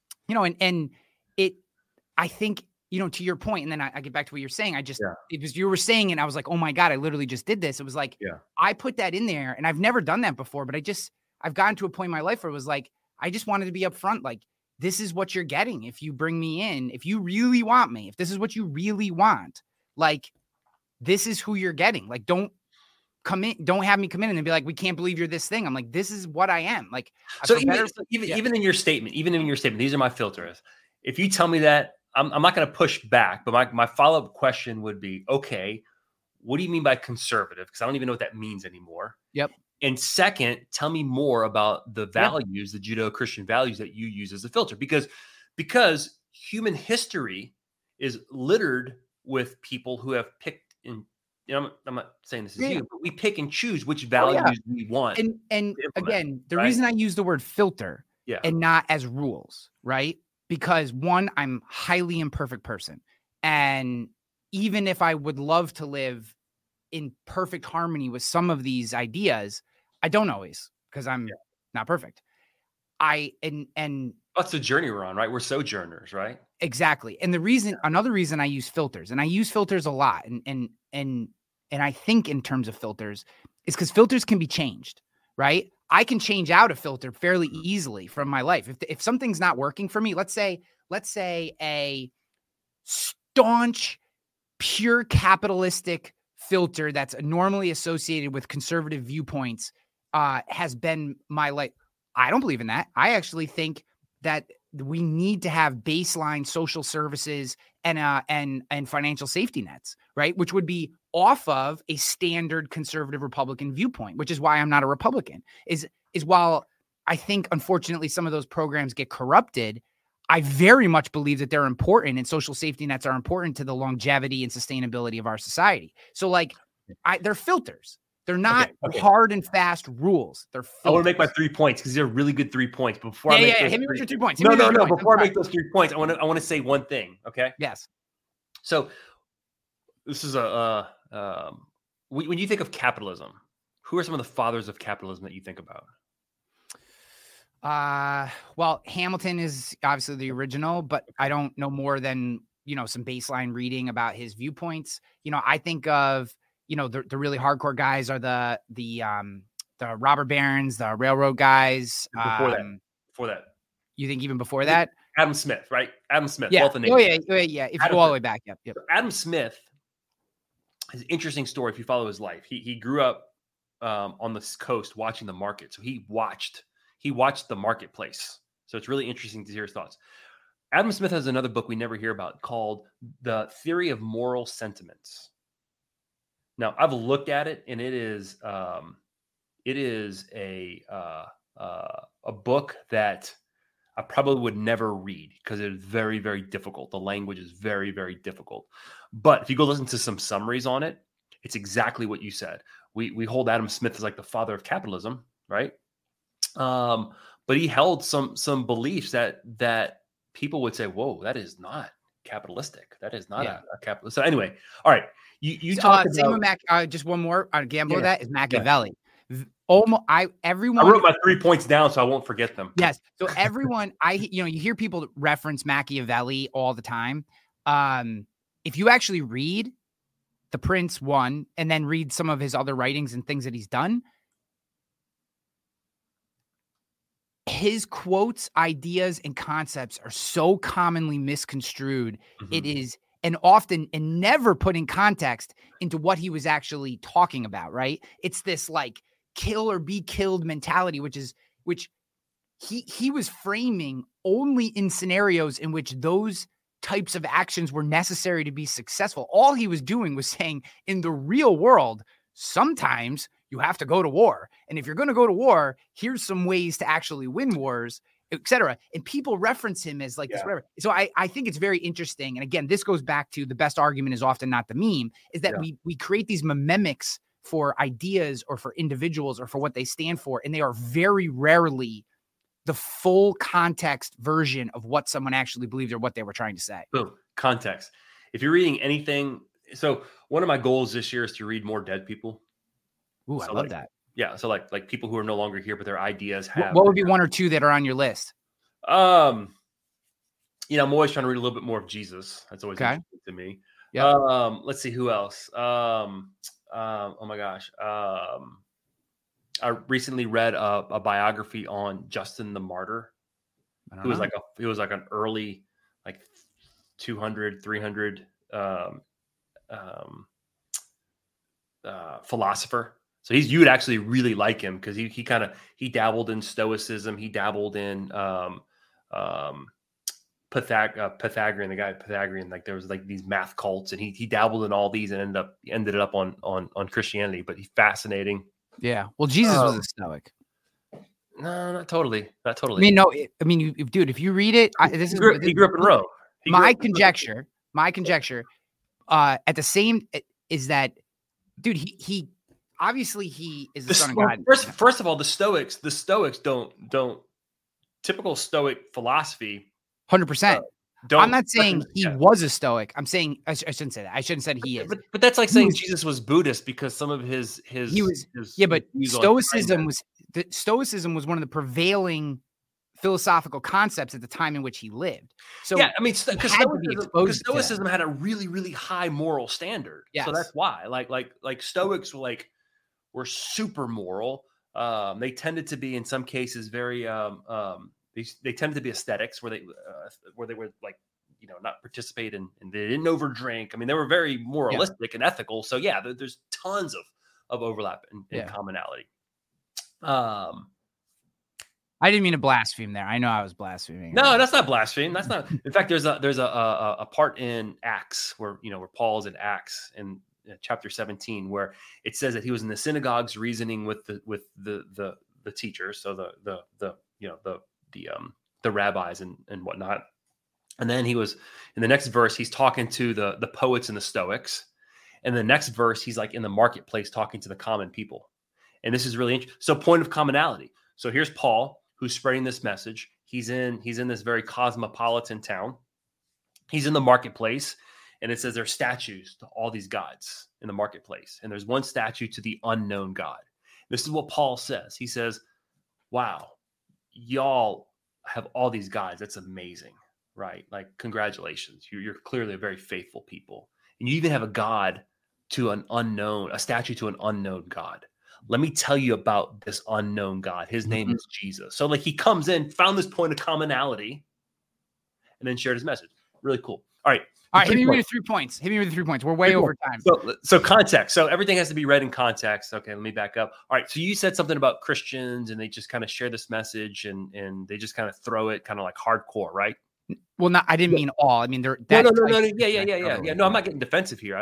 I think, to your point, and then I get back to what you're saying. It was, you were saying, and I was like, oh my God, I literally just did this. It was like, I put that in there, and I've never done that before, but I've gotten to a point in my life where it was like, I just wanted to be upfront. Like, this is what you're getting. If you bring me in, if you really want me, if this is what you really want, like, this is who you're getting. Like, don't come in, don't have me come in and be like, we can't believe you're this thing. I'm like, this is what I am. Like, even in your statement, these are my filters. If you tell me that, I'm not going to push back, but my follow-up question would be, okay, what do you mean by conservative? Because I don't even know what that means anymore. Yep. And second, tell me more about the values, the Judeo-Christian values that you use as a filter, because human history is littered with people who have picked in. I'm not saying this is you, but we pick and choose which values we want. And again, the reason I use the word filter and not as rules, right? Because one, I'm a highly imperfect person. And even if I would love to live in perfect harmony with some of these ideas, I don't always, because I'm not perfect. That's the journey we're on, right? We're sojourners, right? Exactly. And another reason I use filters, and I use filters a lot, and I think in terms of filters, is because filters can be changed, right? I can change out a filter fairly easily from my life. If something's not working for me, let's say a staunch, pure capitalistic filter that's normally associated with conservative viewpoints has been my life. I don't believe in that. I actually think that we need to have baseline social services and financial safety nets, right? Which would be off of a standard conservative Republican viewpoint, which is why I'm not a Republican. Is while I think, unfortunately, some of those programs get corrupted, I very much believe that they're important, and social safety nets are important to the longevity and sustainability of our society. So, like, they're filters. They're not hard and fast rules. They're filters. I want to make my 3 points because these are really good 3 points. But before I make hit me with your 2 points. No. Before I make those 3 points, I want to say one thing. Okay. Yes. So this is when you think of capitalism, who are some of the fathers of capitalism that you think about? Well, Hamilton is obviously the original, but I don't know more than, some baseline reading about his viewpoints. I think of, the really hardcore guys are the robber barons, the railroad guys. Before that. You think even before that? Adam Smith, right? Adam Smith. Yeah. Both the names. Yeah. If you go all the way back. Yep. Adam Smith is an interesting story if you follow his life. He grew up on the coast watching the market. So he watched the marketplace. So it's really interesting to hear his thoughts. Adam Smith has another book we never hear about called The Theory of Moral Sentiments. Now, I've looked at it, and it is a book that I probably would never read because it is very, very difficult. The language is very, very difficult. But if you go listen to some summaries on it, it's exactly what you said. We hold Adam Smith as like the father of capitalism, right? But he held some beliefs that people would say, "Whoa, that is not capitalistic. That is not a capitalist." So anyway, all right. You talked about just one more gamble of that is Machiavelli. I wrote my 3 points down so I won't forget them. Yes. So everyone, you hear people reference Machiavelli all the time. If you actually read The Prince 1 and then read some of his other writings and things that he's done, his quotes, ideas, and concepts are so commonly misconstrued. Mm-hmm. It is, and often and never put in context into what he was actually talking about, right? It's this like kill or be killed mentality, which he was framing only in scenarios in which those types of actions were necessary to be successful. All he was doing was saying in the real world, sometimes you have to go to war. And if you're going to go to war, here's some ways to actually win wars, etc. And people reference him as like this, whatever. So I think it's very interesting. And again, this goes back to the best argument is often not the meme, is that we create these mimics for ideas or for individuals or for what they stand for. And they are very rarely the full context version of what someone actually believed or what they were trying to say. Boom. Context. If you're reading anything, so one of my goals this year is to read more dead people. Ooh, so I love that. Yeah. So like people who are no longer here, but their ideas have. What would be one or two that are on your list? I'm always trying to read a little bit more of Jesus. That's always interesting to me. Yeah. Let's see who else. Oh my gosh. I recently read a biography on Justin the Martyr. He was like an early, like 200, 300 philosopher. So you would actually really like him because he dabbled in Stoicism. He dabbled in Pythagorean, the guy Pythagorean. Like there was like these math cults, and he dabbled in all these and ended up on Christianity. But he's fascinating. Yeah. Well, Jesus was a Stoic. No, not totally. Not totally. Dude, if you read it, he grew up in Rome. My conjecture, at the same is that, dude, he obviously he is the son of God. First of all, the Stoics don't typical Stoic philosophy. 100%. I'm not saying he was a Stoic. I'm saying I shouldn't say that. I shouldn't have said he is. But that's like saying Jesus was Buddhist because some of his but Stoicism was one of the prevailing philosophical concepts at the time in which he lived. So because Stoicism had a really, really high moral standard. Yes. So that's why like Stoics were super moral. They tended to be in some cases very they tended to be aesthetics where they were like, not participate and they didn't overdrink. I mean, they were very moralistic and ethical. So there's tons of overlap and commonality. I didn't mean to blaspheme there. I know I was blaspheming. No, that's not blaspheme. That's not. In fact, there's a part in Acts where Paul's in Acts in chapter 17 where it says that he was in the synagogues reasoning with the teachers, so the rabbis and whatnot. And then he was in the next verse, he's talking to the poets and the Stoics. And the next verse, he's like in the marketplace talking to the common people. And this is really interesting. So point of commonality. So here's Paul, who's spreading this message. He's in this very cosmopolitan town. He's in the marketplace, and it says there's statues to all these gods in the marketplace. And there's one statue to the unknown God. This is what Paul says. He says, wow, y'all have all these gods. That's amazing, right? Like, congratulations. You're clearly a very faithful people. And you even have a statue to an unknown God. Let me tell you about this unknown God. His name is Jesus. So he comes in, found this point of commonality, and then shared his message. Really cool. All right. All right, hit me with the 3 points. We're way over time. So context. So everything has to be read in context. Okay, let me back up. All right, so you said something about Christians and they just kind of share this message and they just kind of throw it kind of like hardcore, right? Well, I didn't mean all. I mean, no. Yeah. No, I'm not getting defensive here.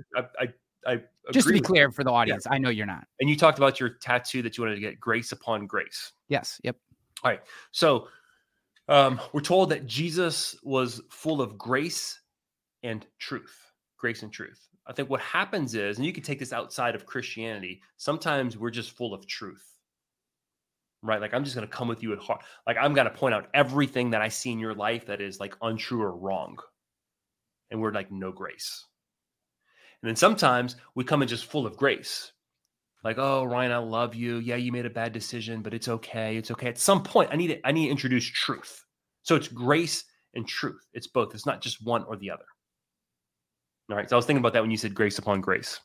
I just to be clear for the audience, I know you're not. And you talked about your tattoo that you wanted to get, grace upon grace. Yes. Yep. All right. So we're told that Jesus was full of grace and truth. Grace and truth. I think what happens is, and you can take this outside of Christianity, sometimes we're just full of truth. Right? Like, I'm just going to come with you at heart. Like, I'm going to point out everything that I see in your life that is like untrue or wrong. And we're like, no grace. And then sometimes we come in just full of grace. Like, oh, Ryan, I love you. Yeah, you made a bad decision, but it's okay. It's okay. At some point, I need to introduce truth. So it's grace and truth. It's both. It's not just one or the other. All right. So I was thinking about that when you said grace upon grace.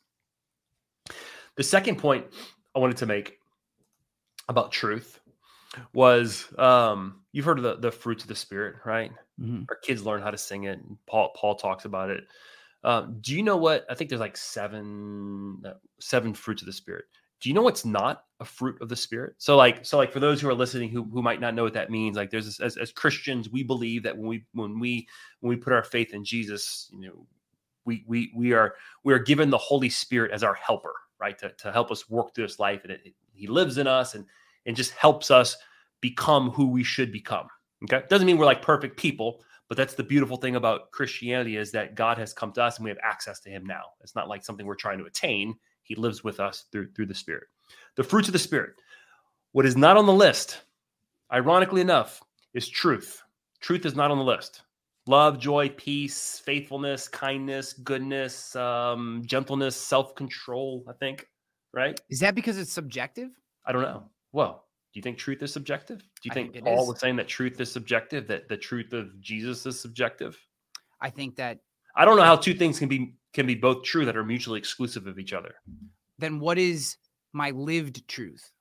The second point I wanted to make about truth was, you've heard of the fruits of the Spirit, right? Mm-hmm. Our kids learn how to sing it. And Paul talks about it. Do you know what? I think there's like seven fruits of the Spirit. Do you know what's not a fruit of the Spirit? So like for those who are listening who might not know what that means, like there's this, as Christians, we believe that when we put our faith in Jesus, you know, we are given the Holy Spirit as our helper, right? To help us work through this life, and He lives in us and just helps us become who we should become. Okay, doesn't mean we're like perfect people. But that's the beautiful thing about Christianity, is that God has come to us and we have access to Him now. It's not like something we're trying to attain. He lives with us through the Spirit. The fruits of the Spirit. What is not on the list, ironically enough, is truth. Truth is not on the list. Love, joy, peace, faithfulness, kindness, goodness, gentleness, self-control, I think, right? Is that because it's subjective? I don't know. Well, do you think truth is subjective? Do you think Paul was saying that truth is subjective, that the truth of Jesus is subjective? I think that... I don't know how two things can be both true that are mutually exclusive of each other. Then what is my lived truth?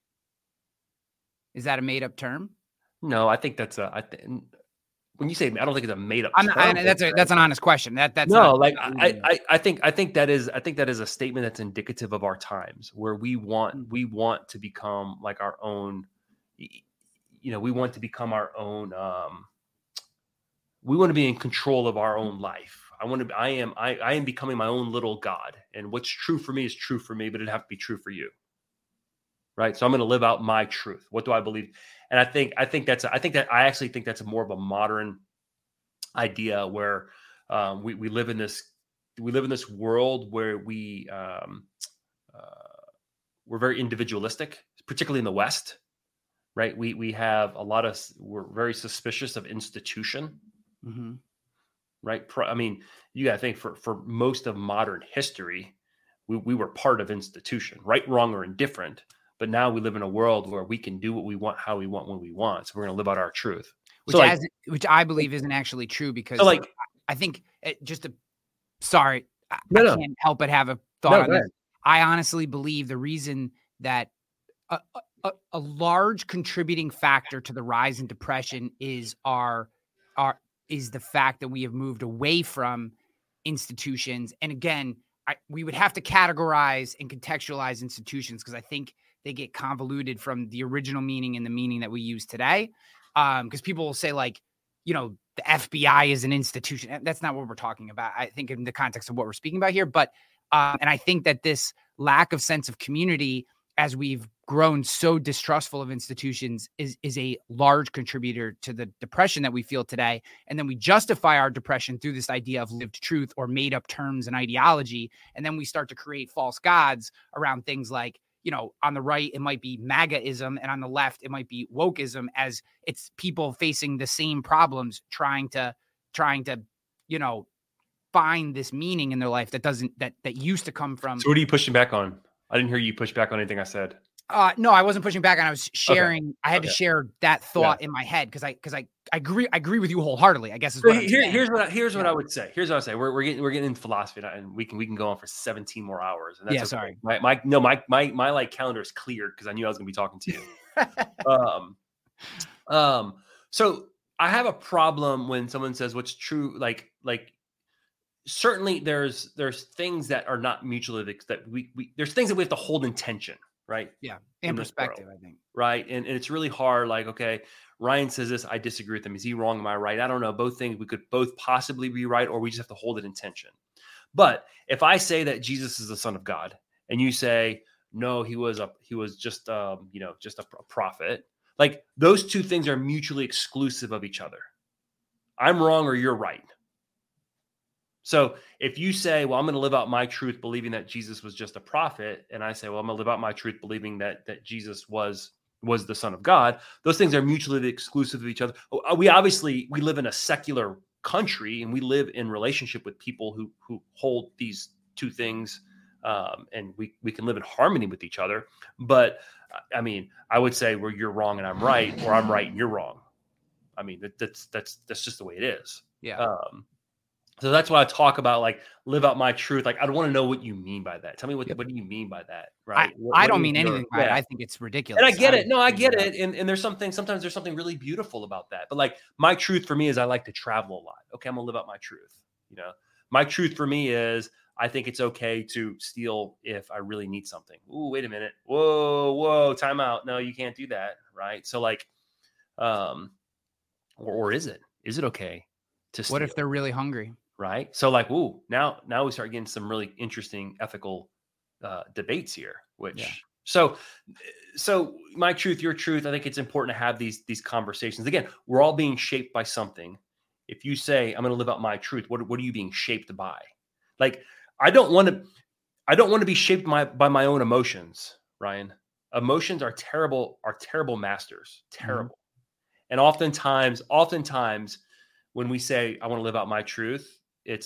Is that a made-up term? No, I think that's when you say, I don't think it's a made-up term. That's an honest question. That's no, like I think that is a statement that's indicative of our times, where we want to become like our own. You know, we want to become our own. We want to be in control of our own life. I am becoming my own little God, and what's true for me is true for me, but it'd have to be true for you. Right. So I'm going to live out my truth. What do I believe? And I actually think that's more of a modern idea, where we live in this world where we're very individualistic, particularly in the West. Right. We're very suspicious of institution. Mm-hmm. Right. I mean, you got to think for most of modern history, we were part of institution, right, wrong, or indifferent. But now we live in a world where we can do what we want, how we want, when we want. So we're going to live out our truth. Which I believe isn't actually true, because I think I can't help but have a thought on this. I honestly believe the reason that a large contributing factor to the rise in depression is the fact that we have moved away from institutions. And again, we would have to categorize and contextualize institutions, because I think they get convoluted from the original meaning and the meaning that we use today. Because people will say, like, you know, the FBI is an institution. That's not what we're talking about, I think, in the context of what we're speaking about here. But, and I think that this lack of sense of community, as we've grown so distrustful of institutions, is a large contributor to the depression that we feel today. And then we justify our depression through this idea of lived truth or made up terms and ideology. And then we start to create false gods around things like, you know, on the right, it might be MAGAism, and on the left, it might be wokeism, as it's people facing the same problems, trying to, you know, find this meaning in their life that used to come from. So what are you pushing back on? I didn't hear you push back on anything I said. No, I wasn't pushing back on. I was sharing. Okay. I had to share that thought in my head, because I agree with you wholeheartly, I guess. Here's what I would say. Here's what I would say. We're getting into philosophy, and we can go on for 17 more hours. And that's sorry. My like calendar is cleared, because I knew I was going to be talking to you. So I have a problem when someone says what's true, like certainly there's things that are not mutually that we there's things that we have to hold in tension, right? Yeah. In And this perspective, world, I think. right? And it's really hard. Like, okay, Ryan says this, I disagree with him. Is he wrong? Am I right? I don't know. Both things, we could both possibly be right, or we just have to hold it in tension. But if I say that Jesus is the Son of God, and you say no, he was just just a prophet, like those two things are mutually exclusive of each other. I'm wrong or you're right. So if you say, well, I'm going to live out my truth believing that Jesus was just a prophet, and I say, well, I'm going to live out my truth believing that Jesus was the Son of God, those things are mutually exclusive of each other. We live in a secular country, and we live in relationship with people who hold these two things, and we can live in harmony with each other. But I mean, I would say where you're wrong and I'm right, or I'm right and you're wrong. I mean, that's just the way it is. Yeah. So that's why I talk about like live out my truth. Like, I want to know what you mean by that. Tell me what do you mean by that? Right. I don't mean anything by it. I think it's ridiculous. And I get it. No, I get it. And there's sometimes there's something really beautiful about that. But like my truth for me is I like to travel a lot. Okay. I'm going to live out my truth. My truth for me is I think it's okay to steal if I really need something. Ooh, wait a minute. Whoa, time out. No, you can't do that. Right. So like, or is it okay to steal? What if they're really hungry? Right. So like, ooh, now we start getting some really interesting ethical debates here, so my truth, your truth, I think it's important to have these conversations. Again, we're all being shaped by something. If you say, I'm going to live out my truth, what are you being shaped by? Like, I don't want to be shaped by my own emotions, Ryan. Emotions are terrible masters, terrible. Mm-hmm. And oftentimes when we say, I want to live out my truth, it's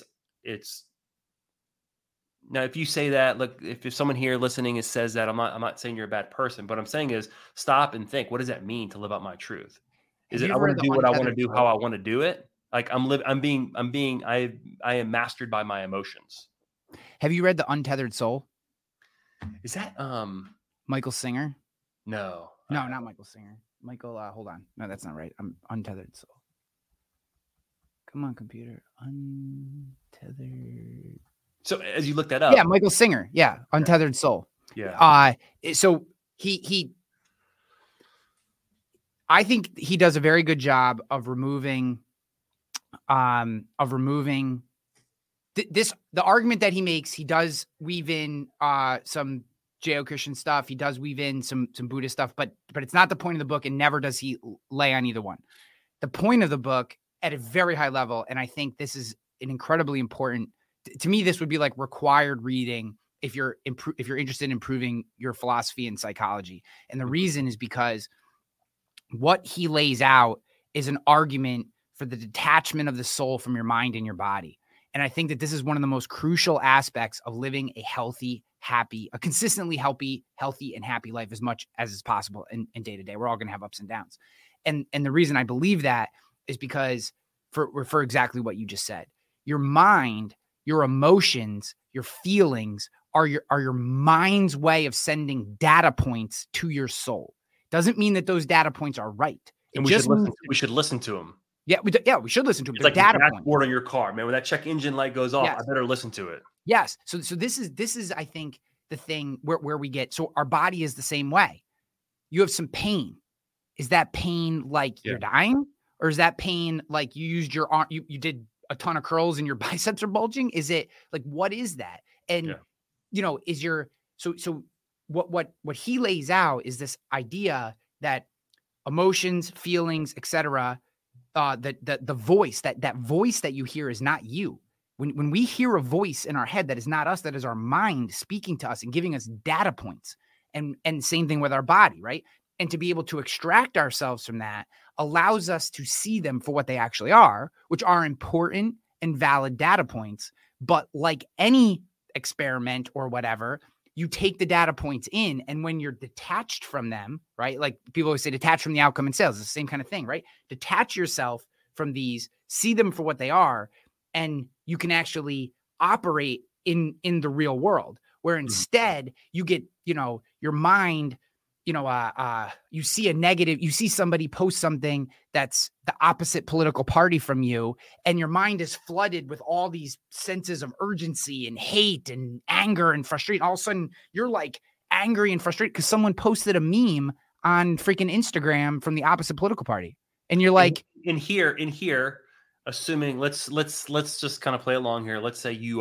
now, if you say that, look, if someone here listening says that, I'm not saying you're a bad person, but I'm saying is stop and think, what does that mean to live out my truth? Is it I want to do what I want to do, how I want to do it? Like I am mastered by my emotions. Have you read The Untethered Soul? Is that Michael Singer? No, not Michael Singer. Michael, hold on. No, that's not right. I'm Untethered Soul. Come on, computer. Untethered. So as you look that up. Yeah, Michael Singer. Yeah, Untethered Soul. Yeah. So he I think he does a very good job of removing the argument that he makes. He does weave in some Judeo-Christian stuff. He does weave in some Buddhist stuff, but it's not the point of the book, and never does he lay on either one. The point of the book at a very high level, and I think this is an incredibly important, to me, this would be like required reading if you're interested in improving your philosophy and psychology. And the reason is because what he lays out is an argument for the detachment of the soul from your mind and your body. And I think that this is one of the most crucial aspects of living a healthy, happy, a consistently healthy and happy life as much as is possible in day to day. We're all going to have ups and downs. And the reason I believe that is because for exactly what you just said, your mind, your emotions, your feelings are your mind's way of sending data points to your soul. Doesn't mean that those data points are right. And we should listen to them. Yeah, we should listen to them. It's like data the dashboard on your car, man. When that check engine light goes off, yes. I better listen to it. Yes. So this is I think the thing where we get. So our body is the same way. You have some pain. Is that pain like you're dying, or is that pain like you used your arm? You did a ton of curls and your biceps are bulging? Is it like, what is that? And is your so what he lays out is this idea that emotions, feelings, etc. The voice that voice that you hear is not you. When we hear a voice in our head that is not us, that is our mind speaking to us and giving us data points, and same thing with our body, right? And to be able to extract ourselves from that allows us to see them for what they actually are, which are important and valid data points. But like any experiment or whatever, you take the data points in, and when you're detached from them, right? Like people always say, detach from the outcome in sales. It's the same kind of thing, right? Detach yourself from these, see them for what they are, and you can actually operate in the real world, where instead you get, your mind you see a negative, you see somebody post something that's the opposite political party from you, and your mind is flooded with all these senses of urgency and hate and anger and frustration. All of a sudden you're like angry and frustrated because someone posted a meme on freaking Instagram from the opposite political party. And you're like, in here, assuming let's just kind of play along here. Let's say you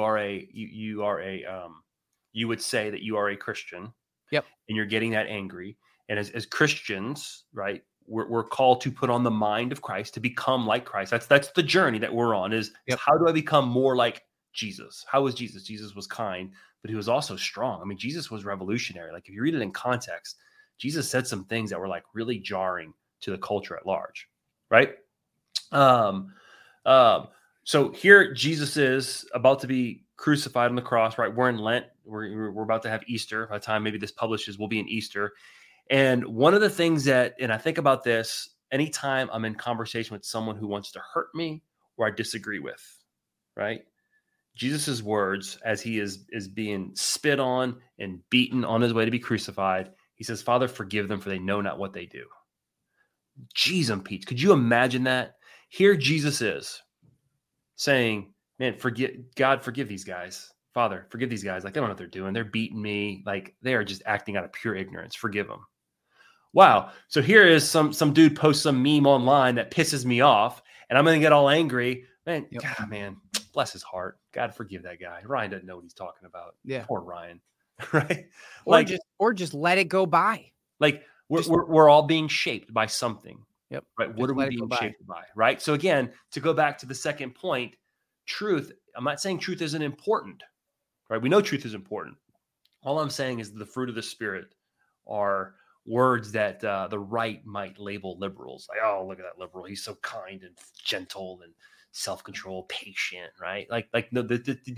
would say that you are a Christian. Yep. And you're getting that angry. And as Christians, right, we're called to put on the mind of Christ, to become like Christ. That's the journey that we're on is how do I become more like Jesus? How was Jesus? Jesus was kind, but he was also strong. I mean, Jesus was revolutionary. Like if you read it in context, Jesus said some things that were like really jarring to the culture at large, right? So here Jesus is about to be crucified on the cross, right? We're in Lent. We're about to have Easter. By the time maybe this publishes, we'll be in Easter. And one of the things that, and I think about this anytime I'm in conversation with someone who wants to hurt me or I disagree with, right? Jesus's words as he is being spit on and beaten on his way to be crucified. He says, Father, forgive them for they know not what they do. Jeez, impeach. Could you imagine that? Here Jesus is saying, man, forgive these guys. Father, forgive these guys. Like, they don't know what they're doing. They're beating me. Like, they are just acting out of pure ignorance. Forgive them. Wow. So here is some dude posts some meme online that pisses me off, and I'm going to get all angry. Man, God, man, bless his heart. God, forgive that guy. Ryan doesn't know what he's talking about. Yeah. Poor Ryan. Right? Or just let it go by. Like, we're all being shaped by something. Yep. Right. What are we being shaped by? Right. So again, to go back to the second point, truth, I'm not saying truth isn't important, right? We know truth is important. All I'm saying is the fruit of the Spirit are words that the right might label liberals. Like, oh, look at that liberal. He's so kind and gentle and self-controlled, patient, right? Like no,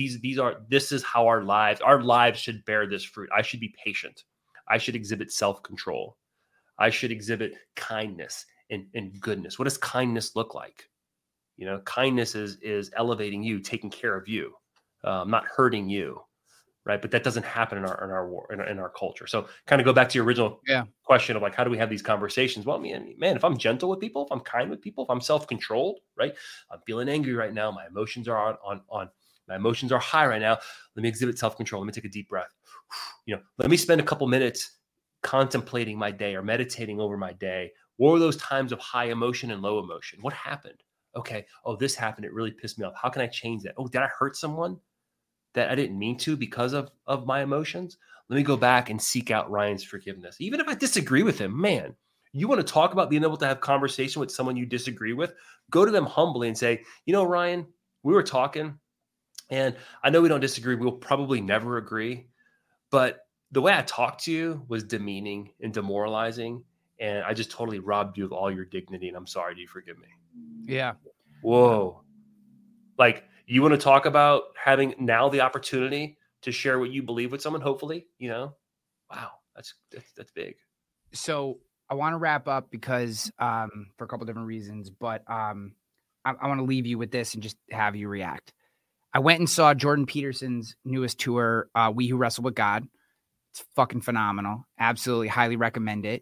this is how our lives should bear this fruit. I should be patient. I should exhibit self-control. I should exhibit kindness and goodness. What does kindness look like? You know, kindness is elevating you, taking care of you, not hurting you, right? But that doesn't happen in our culture. So, kind of go back to your original question of like, how do we have these conversations? Well, man, if I'm gentle with people, if I'm kind with people, if I'm self-controlled, right? I'm feeling angry right now. My emotions are my emotions are high right now. Let me exhibit self-control. Let me take a deep breath. Let me spend a couple minutes contemplating my day or meditating over my day. What were those times of high emotion and low emotion? What happened? Okay. Oh, this happened. It really pissed me off. How can I change that? Oh, did I hurt someone that I didn't mean to because of my emotions? Let me go back and seek out Ryan's forgiveness. Even if I disagree with him, man, you want to talk about being able to have conversation with someone you disagree with, go to them humbly and say, Ryan, we were talking and I know we don't disagree. We'll probably never agree, but the way I talked to you was demeaning and demoralizing. And I just totally robbed you of all your dignity. And I'm sorry. Do you forgive me? Yeah. Whoa. Like, you want to talk about having now the opportunity to share what you believe with someone, hopefully, wow, that's big. So I want to wrap up because for a couple different reasons, but I want to leave you with this and just have you react. I went and saw Jordan Peterson's newest tour, We Who Wrestle with God. It's fucking phenomenal. Absolutely highly recommend it.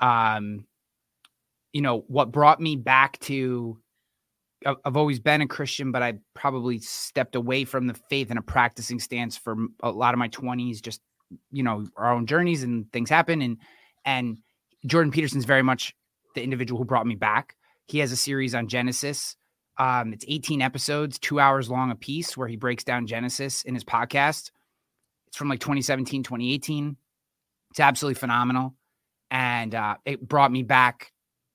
What brought me back to, I've always been a Christian, but I probably stepped away from the faith in a practicing stance for a lot of my 20s, just, our own journeys and things happen. And Jordan Peterson's very much the individual who brought me back. He has a series on Genesis. It's 18 episodes, 2 hours long a piece, where he breaks down Genesis in his podcast. It's from like 2017, 2018. It's absolutely phenomenal. And it brought me back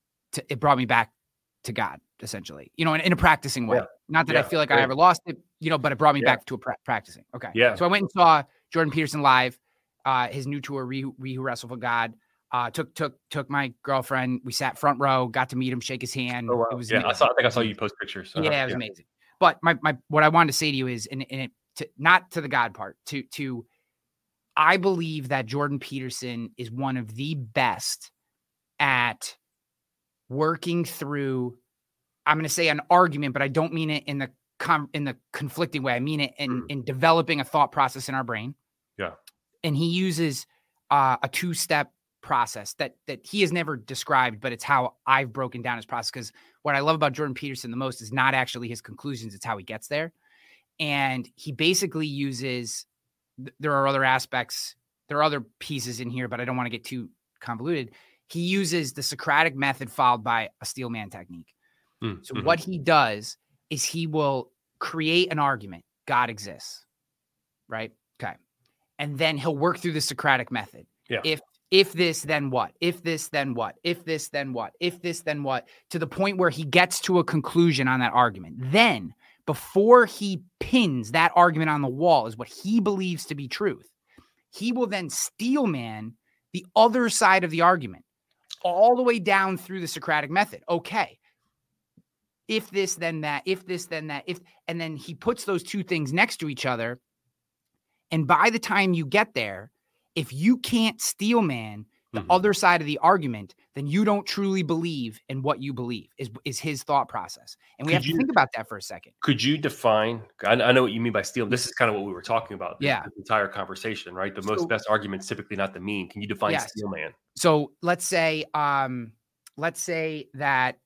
to God, essentially, in a practicing way. Yeah. Not that I feel like I ever lost it, but it brought me back to practicing. Okay. Yeah. So I went and saw Jordan Peterson live, his new tour, We Who Wrestle for God. Took my girlfriend. We sat front row, got to meet him, shake his hand. Oh, wow. It was amazing. I think I saw you post pictures. Yeah, it was amazing. But my what I wanted to say to you is, not to the God part, to I believe that Jordan Peterson is one of the best at working through, I'm going to say an argument, but I don't mean it in the conflicting way. I mean it in developing a thought process in our brain. Yeah. And he uses a two-step process that he has never described, but it's how I've broken down his process. Because what I love about Jordan Peterson the most is not actually his conclusions, it's how he gets there. And he basically uses, there are other aspects, there are other pieces in here, but I don't want to get too convoluted. He uses the Socratic method followed by a Steelman technique. So what he does is he will create an argument. God exists, right? Okay. And then he'll work through the Socratic method. Yeah. If this, then what? If this, then what? If this, then what? If this, then what? To the point where he gets to a conclusion on that argument. Then, before he pins that argument on the wall is what he believes to be truth, he will then steelman the other side of the argument all the way down through the Socratic method. Okay. If this, then that. If this, then that. And then he puts those two things next to each other. And by the time you get there, if you can't steelman the other side of the argument, then you don't truly believe in what you believe is his thought process. And we have to think about that for a second. Could you define, I know what you mean by steel. This is kind of what we were talking about. Yeah. The entire conversation, right? The best argument's typically not the mean. Can you define steelman? So let's say that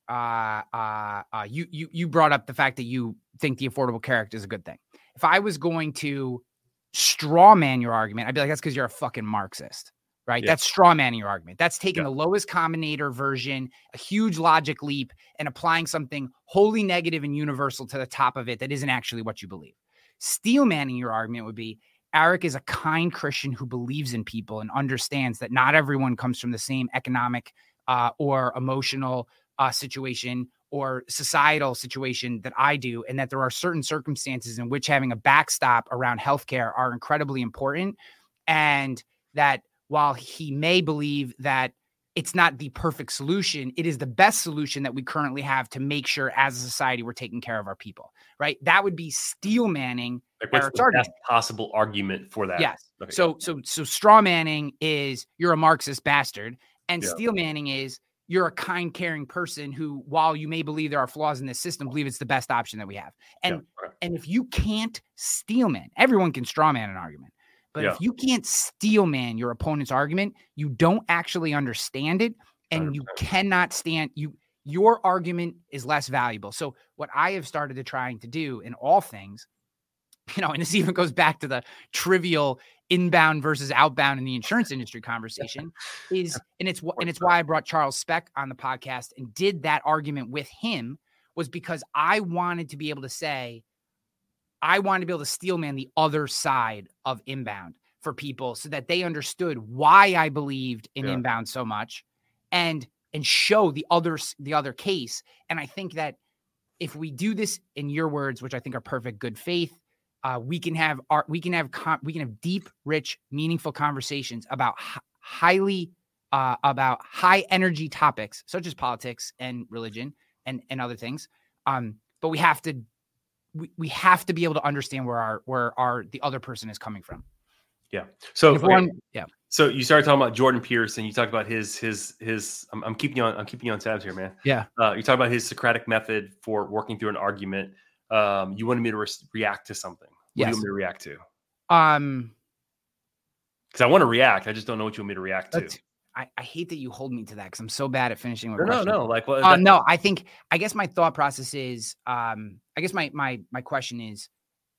you brought up the fact that you think the Affordable Care Act is a good thing. If I was going to straw man your argument, I'd be like, that's because you're a fucking Marxist, right? Yeah. That's straw manning your argument. That's taking the lowest common denominator version, a huge logic leap, and applying something wholly negative and universal to the top of it that isn't actually what you believe. Steel manning your argument would be, Eric is a kind Christian who believes in people and understands that not everyone comes from the same economic or emotional situation or societal situation that I do, and that there are certain circumstances in which having a backstop around healthcare are incredibly important. And that while he may believe that it's not the perfect solution, it is the best solution that we currently have to make sure as a society we're taking care of our people, right? That would be steel manning. Like what's the best possible argument for that? Yes. Okay. So straw manning is you're a Marxist bastard, and steel manning is you're a kind, caring person who, while you may believe there are flaws in this system, believe it's the best option that we have. And and if you can't steelman, everyone can straw man an argument. But if you can't steelman your opponent's argument, you don't actually understand it, and 100%. You cannot stand your argument is less valuable. So what I have started to trying to do in all things, and this even goes back to the trivial inbound versus outbound in the insurance industry conversation is, and it's why I brought Charles Speck on the podcast and did that argument with him, was because I wanted to be able to say, I wanted to be able to steelman the other side of inbound for people so that they understood why I believed in inbound so much and show the other case. And I think that if we do this in your words, which I think are perfect, good faith, we can have deep, rich, meaningful conversations about about high energy topics such as politics and religion and other things. But we have to be able to understand where the other person is coming from. Yeah. So So you started talking about Jordan Peterson. You talked about his. I'm keeping you on tabs here, man. Yeah. You talked about his Socratic method for working through an argument. You wanted me to react to something. What do you want me to react to? Because I want to react. I just don't know what you want me to react to. I hate that you hold me to that because I'm so bad at finishing with questions. No. Like what? No, I guess my thought process is. I guess my question is.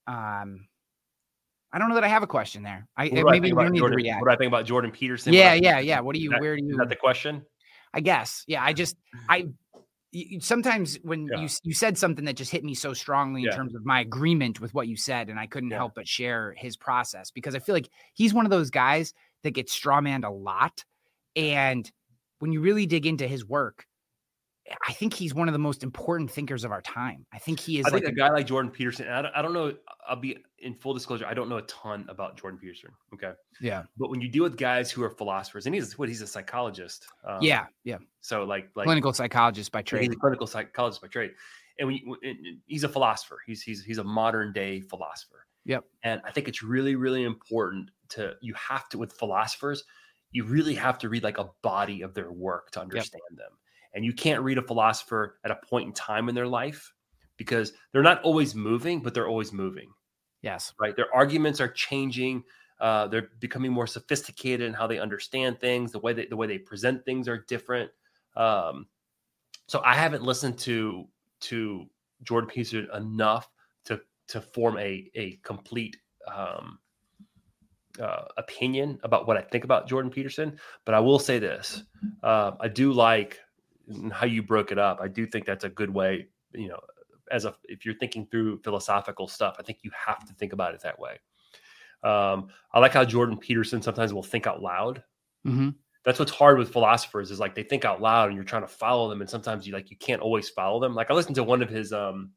I don't know that I have a question there. Maybe you need to react. What do I think about Jordan Peterson? Yeah. Where do you? Is that the question? I guess. Yeah. Sometimes when you said something that just hit me so strongly in terms of my agreement with what you said, and I couldn't help but share his process because I feel like he's one of those guys that gets strawmanned a lot. And when you really dig into his work, I think he's one of the most important thinkers of our time. I think he is. I think a guy like Jordan Peterson, and I don't know, I'll be in full disclosure, I don't know a ton about Jordan Peterson. Okay. Yeah. But when you deal with guys who are philosophers, and he's a psychologist. Yeah. So like clinical psychologist by trade. He's a clinical psychologist by trade. And he's a philosopher. He's a modern day philosopher. Yep. And I think it's really, really important with philosophers, you really have to read like a body of their work to understand them. And you can't read a philosopher at a point in time in their life because they're not always moving, but they're always moving. Yes. Right. Their arguments are changing. They're becoming more sophisticated in how they understand things. The way they present things are different. So I haven't listened to Jordan Peterson enough to form a complete opinion about what I think about Jordan Peterson. But I will say this: I do like how you broke it up. I do think that's a good way. If you're thinking through philosophical stuff, I think you have to think about it that way. I like how Jordan Peterson sometimes will think out loud. Mm-hmm. That's what's hard with philosophers is like they think out loud and you're trying to follow them. And sometimes you can't always follow them. Like I listened to one of his,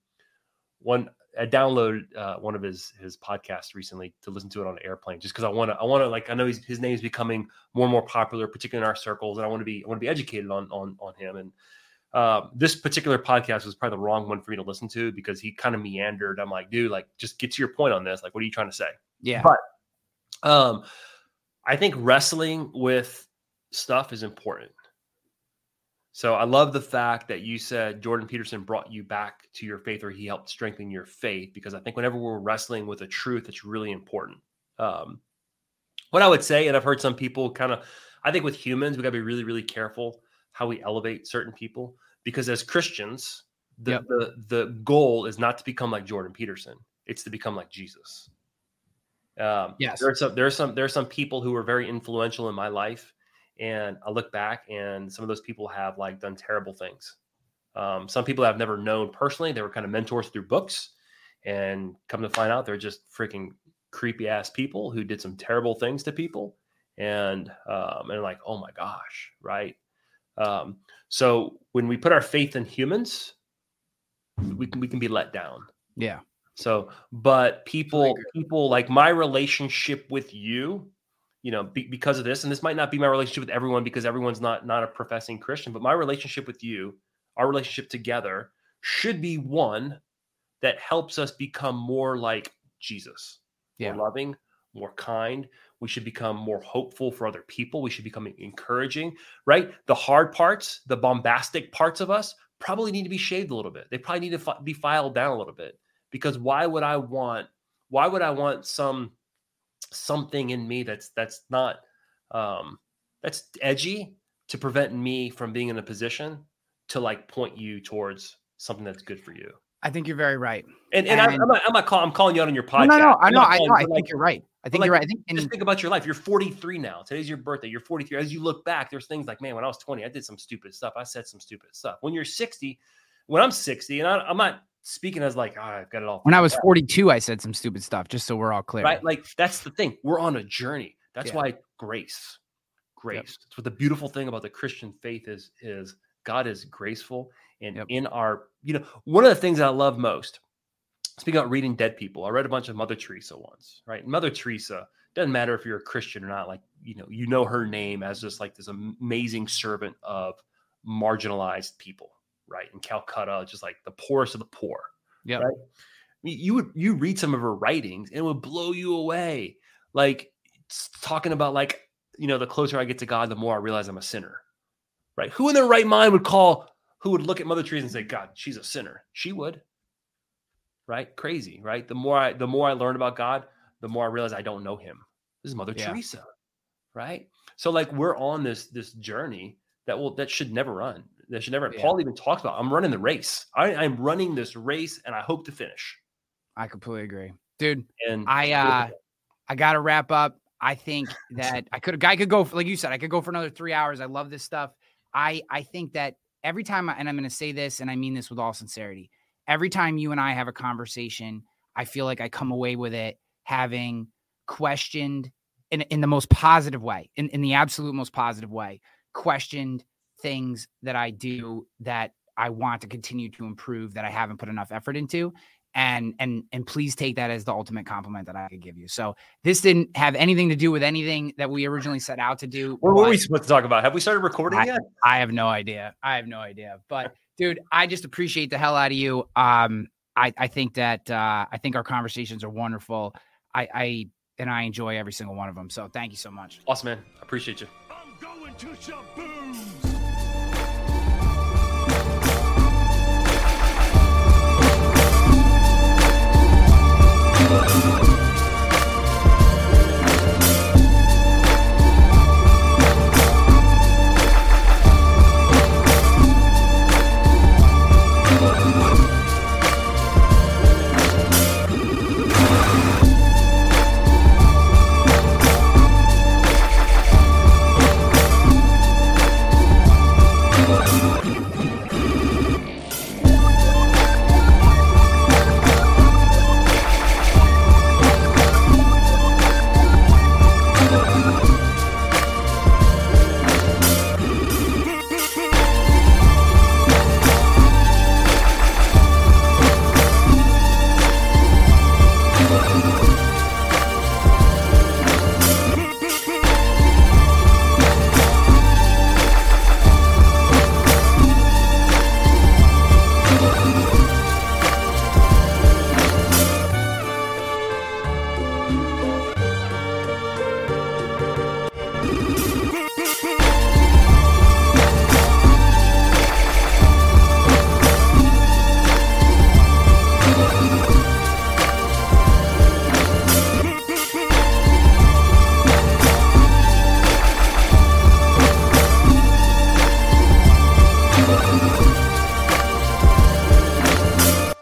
I downloaded one of his podcasts recently to listen to it on an airplane, just because I want to I know his name is becoming more and more popular, particularly in our circles. And I want to be educated on him. And this particular podcast was probably the wrong one for me to listen to because he kind of meandered. I'm like, dude, just get to your point on this. Like, what are you trying to say? Yeah. But I think wrestling with stuff is important. So I love the fact that you said Jordan Peterson brought you back to your faith, or he helped strengthen your faith, because I think whenever we're wrestling with a truth, it's really important. What I would say, and I've heard some people I think with humans, we got to be really, really careful how we elevate certain people, because as Christians, the goal is not to become like Jordan Peterson. It's to become like Jesus. Yes. There are some people who were very influential in my life. And I look back and some of those people have done terrible things. Some people I've never known personally, they were kind of mentors through books, and come to find out they're just freaking creepy ass people who did some terrible things to people. And like, oh my gosh. Right. So when we put our faith in humans, we can be let down. Yeah. So, but people like my relationship with you, because of this, and this might not be my relationship with everyone because everyone's not a professing Christian, but my relationship with you, our relationship together should be one that helps us become more like Jesus, more loving, more kind. We should become more hopeful for other people. We should become encouraging, right? The hard parts, the bombastic parts of us probably need to be shaved a little bit. They probably need to be filed down a little bit, because why would I want something in me that's not that's edgy to prevent me from being in a position to point you towards something that's good for you? I think you're very right. And I'm calling you out on your podcast. No, I think you're right. I think you're right. Just think about your life. You're 43 now. Today's your birthday. You're 43. As you look back, there's things like, man, when I was 20, I did some stupid stuff. I said some stupid stuff. When I'm 60, and I'm not speaking as I've got it all. When I was 42, I said some stupid stuff, just so we're all clear. Right? That's the thing. We're on a journey. That's why grace. Yep. That's what the beautiful thing about the Christian faith is God is graceful. And in our, one of the things that I love most, speaking about reading dead people, I read a bunch of Mother Teresa once, right? Mother Teresa, doesn't matter if you're a Christian or not, her name as just this amazing servant of marginalized people. Right. In Calcutta, just the poorest of the poor. Yeah. Right. You read some of her writings and it would blow you away. Talking about the closer I get to God, the more I realize I'm a sinner. Right. Who in their right mind would look at Mother Teresa and say, God, she's a sinner? She would. Right. Crazy. Right. The more I learn about God, the more I realize I don't know him. This is Mother Teresa. Right. So we're on this journey that should never run. That should never. Paul even talks about, I'm running the race. I'm running this race and I hope to finish. I completely agree, dude. And I got to wrap up. I think that I could go, like you said, I could go for another 3 hours. I love this stuff. I think that every time, and I'm going to say this, and I mean this with all sincerity, every time you and I have a conversation, I feel like I come away with it having questioned in the most positive way, in the absolute most positive way, questioned things that I do that I want to continue to improve that I haven't put enough effort into. And please take that as the ultimate compliment that I could give you. So this didn't have anything to do with anything that we originally set out to do. What were we supposed to talk about? Have we started recording yet? I have no idea. But dude, I just appreciate the hell out of you. I think that I think our conversations are wonderful. I enjoy every single one of them. So thank you so much. Awesome, man. I appreciate you. I'm going to Shaboom. Bye.